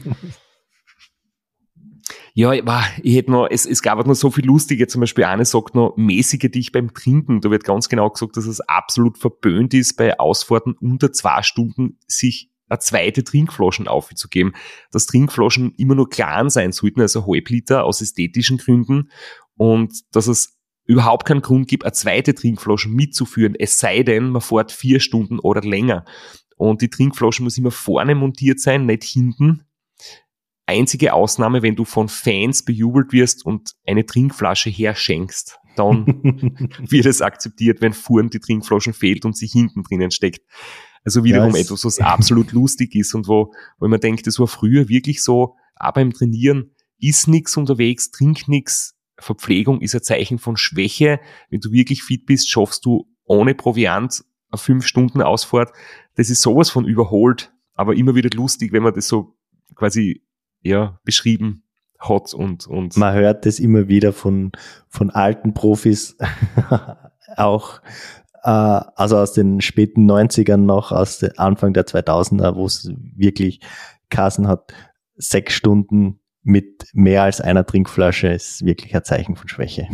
Ja, ich hätte noch, es gab noch so viel Lustige, zum Beispiel eine sagt noch, mäßige dich beim Trinken. Da wird ganz genau gesagt, dass es absolut verböhnt ist, bei Ausfahrten unter 2 Stunden sich eine zweite Trinkflaschen aufzugeben. Dass Trinkflaschen immer nur klein sein sollten, also Halbliter aus ästhetischen Gründen, und dass es überhaupt keinen Grund gibt, eine zweite Trinkflasche mitzuführen, es sei denn, man fährt 4 Stunden oder länger. Und die Trinkflasche muss immer vorne montiert sein, nicht hinten. Einzige Ausnahme, wenn du von Fans bejubelt wirst und eine Trinkflasche herschenkst, dann wird es akzeptiert, wenn vorn die Trinkflaschen fehlt und sie hinten drinnen steckt. Also wiederum etwas, was absolut lustig ist und wo man denkt, das war früher wirklich so, auch beim Trainieren, iss nix unterwegs, trink nix, Verpflegung ist ein Zeichen von Schwäche. Wenn du wirklich fit bist, schaffst du ohne Proviant eine 5 Stunden Ausfahrt. Das ist sowas von überholt, aber immer wieder lustig, wenn man das so quasi beschrieben hat und man hört das immer wieder von alten Profis, auch also aus den späten 90ern noch, aus den Anfang der 2000er, wo es wirklich Kassen hat, 6 Stunden mit mehr als einer Trinkflasche ist wirklich ein Zeichen von Schwäche.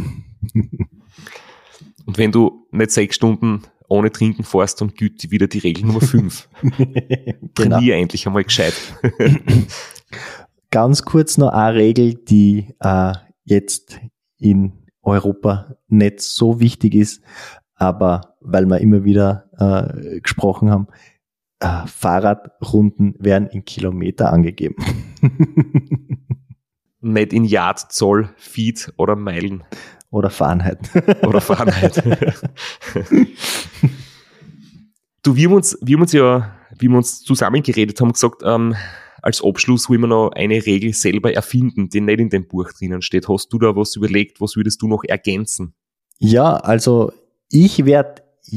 Und wenn du nicht 6 Stunden ohne Trinken fährst, dann gilt wieder die Regel Nummer 5. Trainier endlich einmal gescheit. Ganz kurz noch eine Regel, die jetzt in Europa nicht so wichtig ist, aber weil wir immer wieder gesprochen haben, Fahrradrunden werden in Kilometer angegeben. Nicht in Yard, Zoll, Feet oder Meilen. Oder Fahrenheit. Oder Fahrenheit. Du, wir haben uns zusammengeredet haben, gesagt, als Abschluss wollen wir noch eine Regel selber erfinden, die nicht in dem Buch drinnen steht. Hast du da was überlegt? Was würdest du noch ergänzen? Ja, also ich werde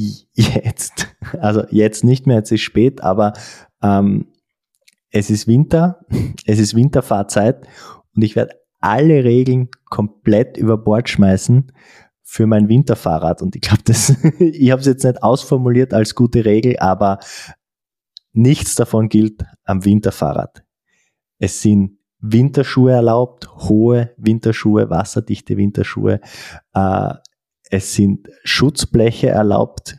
jetzt nicht mehr, jetzt ist spät, aber es ist Winter, es ist Winterfahrzeit und ich werde alle Regeln komplett über Bord schmeißen für mein Winterfahrrad. Und ich glaube, ich habe es jetzt nicht ausformuliert als gute Regel, aber nichts davon gilt am Winterfahrrad. Es sind Winterschuhe erlaubt, hohe Winterschuhe, wasserdichte Winterschuhe. Es sind Schutzbleche erlaubt.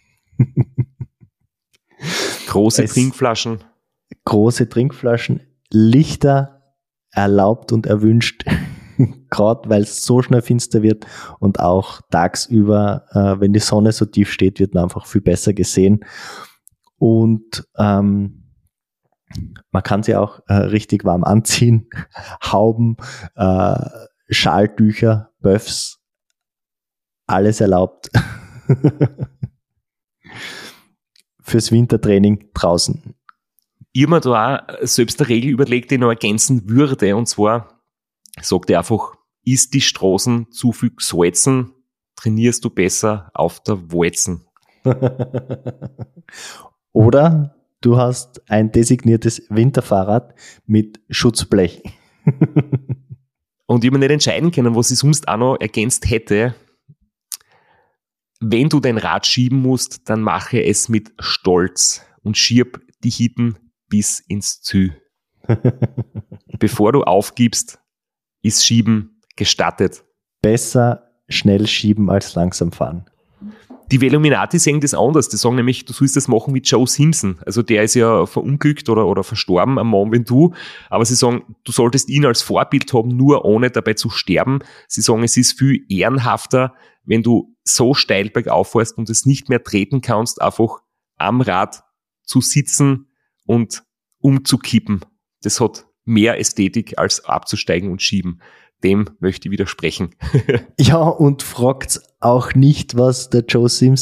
Große Trinkflaschen. Große Trinkflaschen. Lichter erlaubt und erwünscht. Gerade weil es so schnell finster wird und auch tagsüber, wenn die Sonne so tief steht, wird man einfach viel besser gesehen. Und man kann sie auch richtig warm anziehen. Hauben, Schaltücher, Böffs, alles erlaubt. Fürs Wintertraining draußen. Ich habe mir da auch selbst eine Regel überlegt, die ich noch ergänzen würde. Und zwar sagt er einfach, ist die Straßen zu viel gesalzen, trainierst du besser auf der Walzen. Oder du hast ein designiertes Winterfahrrad mit Schutzblech. Und ich habe mir nicht entscheiden können, was ich sonst auch noch ergänzt hätte. Wenn du dein Rad schieben musst, dann mache es mit Stolz und schieb die Hitten bis ins Ziel. Bevor du aufgibst, ist Schieben gestattet. Besser schnell schieben als langsam fahren. Die Veluminati sehen das anders. Die sagen nämlich, du sollst das machen wie Joe Simpson. Also der ist ja verunglückt oder verstorben am Mont Ventoux. Aber sie sagen, du solltest ihn als Vorbild haben, nur ohne dabei zu sterben. Sie sagen, es ist viel ehrenhafter, wenn du so steil bergauf fährst und es nicht mehr treten kannst, einfach am Rad zu sitzen und umzukippen. Das hat mehr Ästhetik als abzusteigen und schieben. Dem möchte ich widersprechen. Ja, und fragt auch nicht, was der Joe Simpson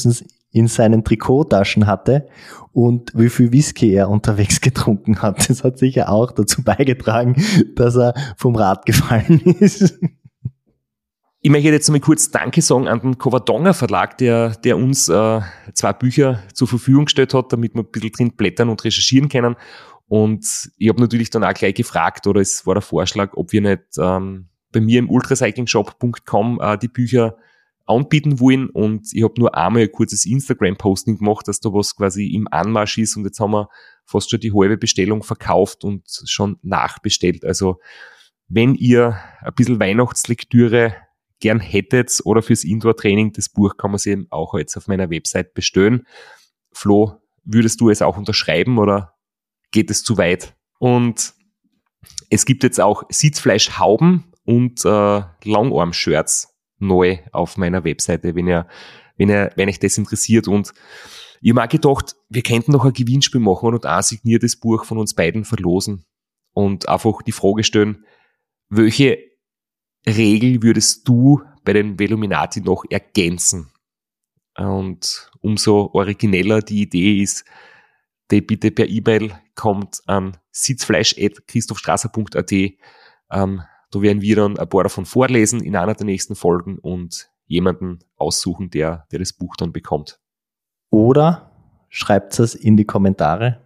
in seinen Trikottaschen hatte und wie viel Whisky er unterwegs getrunken hat. Das hat sicher auch dazu beigetragen, dass er vom Rad gefallen ist. Ich möchte jetzt mal kurz Danke sagen an den Covadonga Verlag, der uns 2 Bücher zur Verfügung gestellt hat, damit wir ein bisschen drin blättern und recherchieren können. Und ich habe natürlich dann auch gleich gefragt, oder es war der Vorschlag, ob wir nicht bei mir im ultracyclingshop.com die Bücher anbieten wollen. Und ich habe nur einmal ein kurzes Instagram-Posting gemacht, dass da was quasi im Anmarsch ist. Und jetzt haben wir fast schon die halbe Bestellung verkauft und schon nachbestellt. Also wenn ihr ein bisschen Weihnachtslektüre gern hättet oder fürs Indoor-Training, das Buch kann man sich eben auch jetzt auf meiner Website bestellen. Flo, würdest du es auch unterschreiben oder geht es zu weit? Und es gibt jetzt auch Sitzfleischhauben und Langarm-Shirts neu auf meiner Webseite, wenn euch das interessiert. Und ich habe auch gedacht, wir könnten noch ein Gewinnspiel machen und ein signiertes Buch von uns beiden verlosen und einfach die Frage stellen, welche Regel würdest du bei den Veluminati noch ergänzen? Und umso origineller die Idee ist, die bitte per E-Mail kommt an sitzfleisch@christophstrasser.at. Da werden wir dann ein paar davon vorlesen in einer der nächsten Folgen und jemanden aussuchen, der das Buch dann bekommt. Oder schreibt es in die Kommentare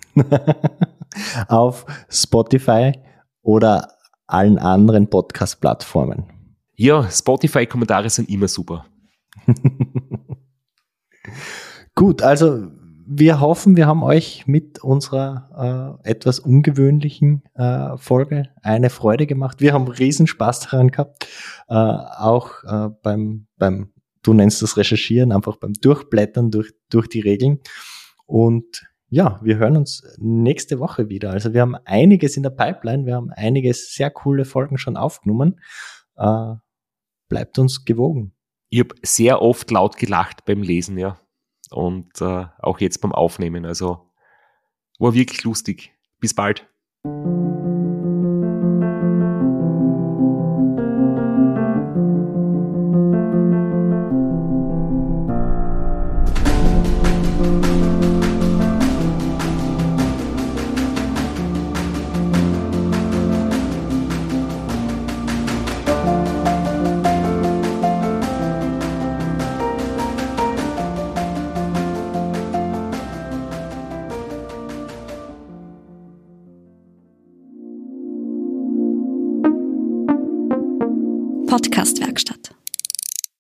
auf Spotify oder allen anderen Podcast-Plattformen. Ja, Spotify-Kommentare sind immer super. Gut, also wir hoffen, wir haben euch mit unserer etwas ungewöhnlichen Folge eine Freude gemacht. Wir haben riesen Spaß daran gehabt, auch beim du nennst das Recherchieren, einfach beim Durchblättern durch die Regeln. Und ja, wir hören uns nächste Woche wieder. Also wir haben einiges in der Pipeline, wir haben einige sehr coole Folgen schon aufgenommen. Bleibt uns gewogen. Ich habe sehr oft laut gelacht beim Lesen, ja. Und auch jetzt beim Aufnehmen. Also war wirklich lustig. Bis bald. Podcast-Werkstatt.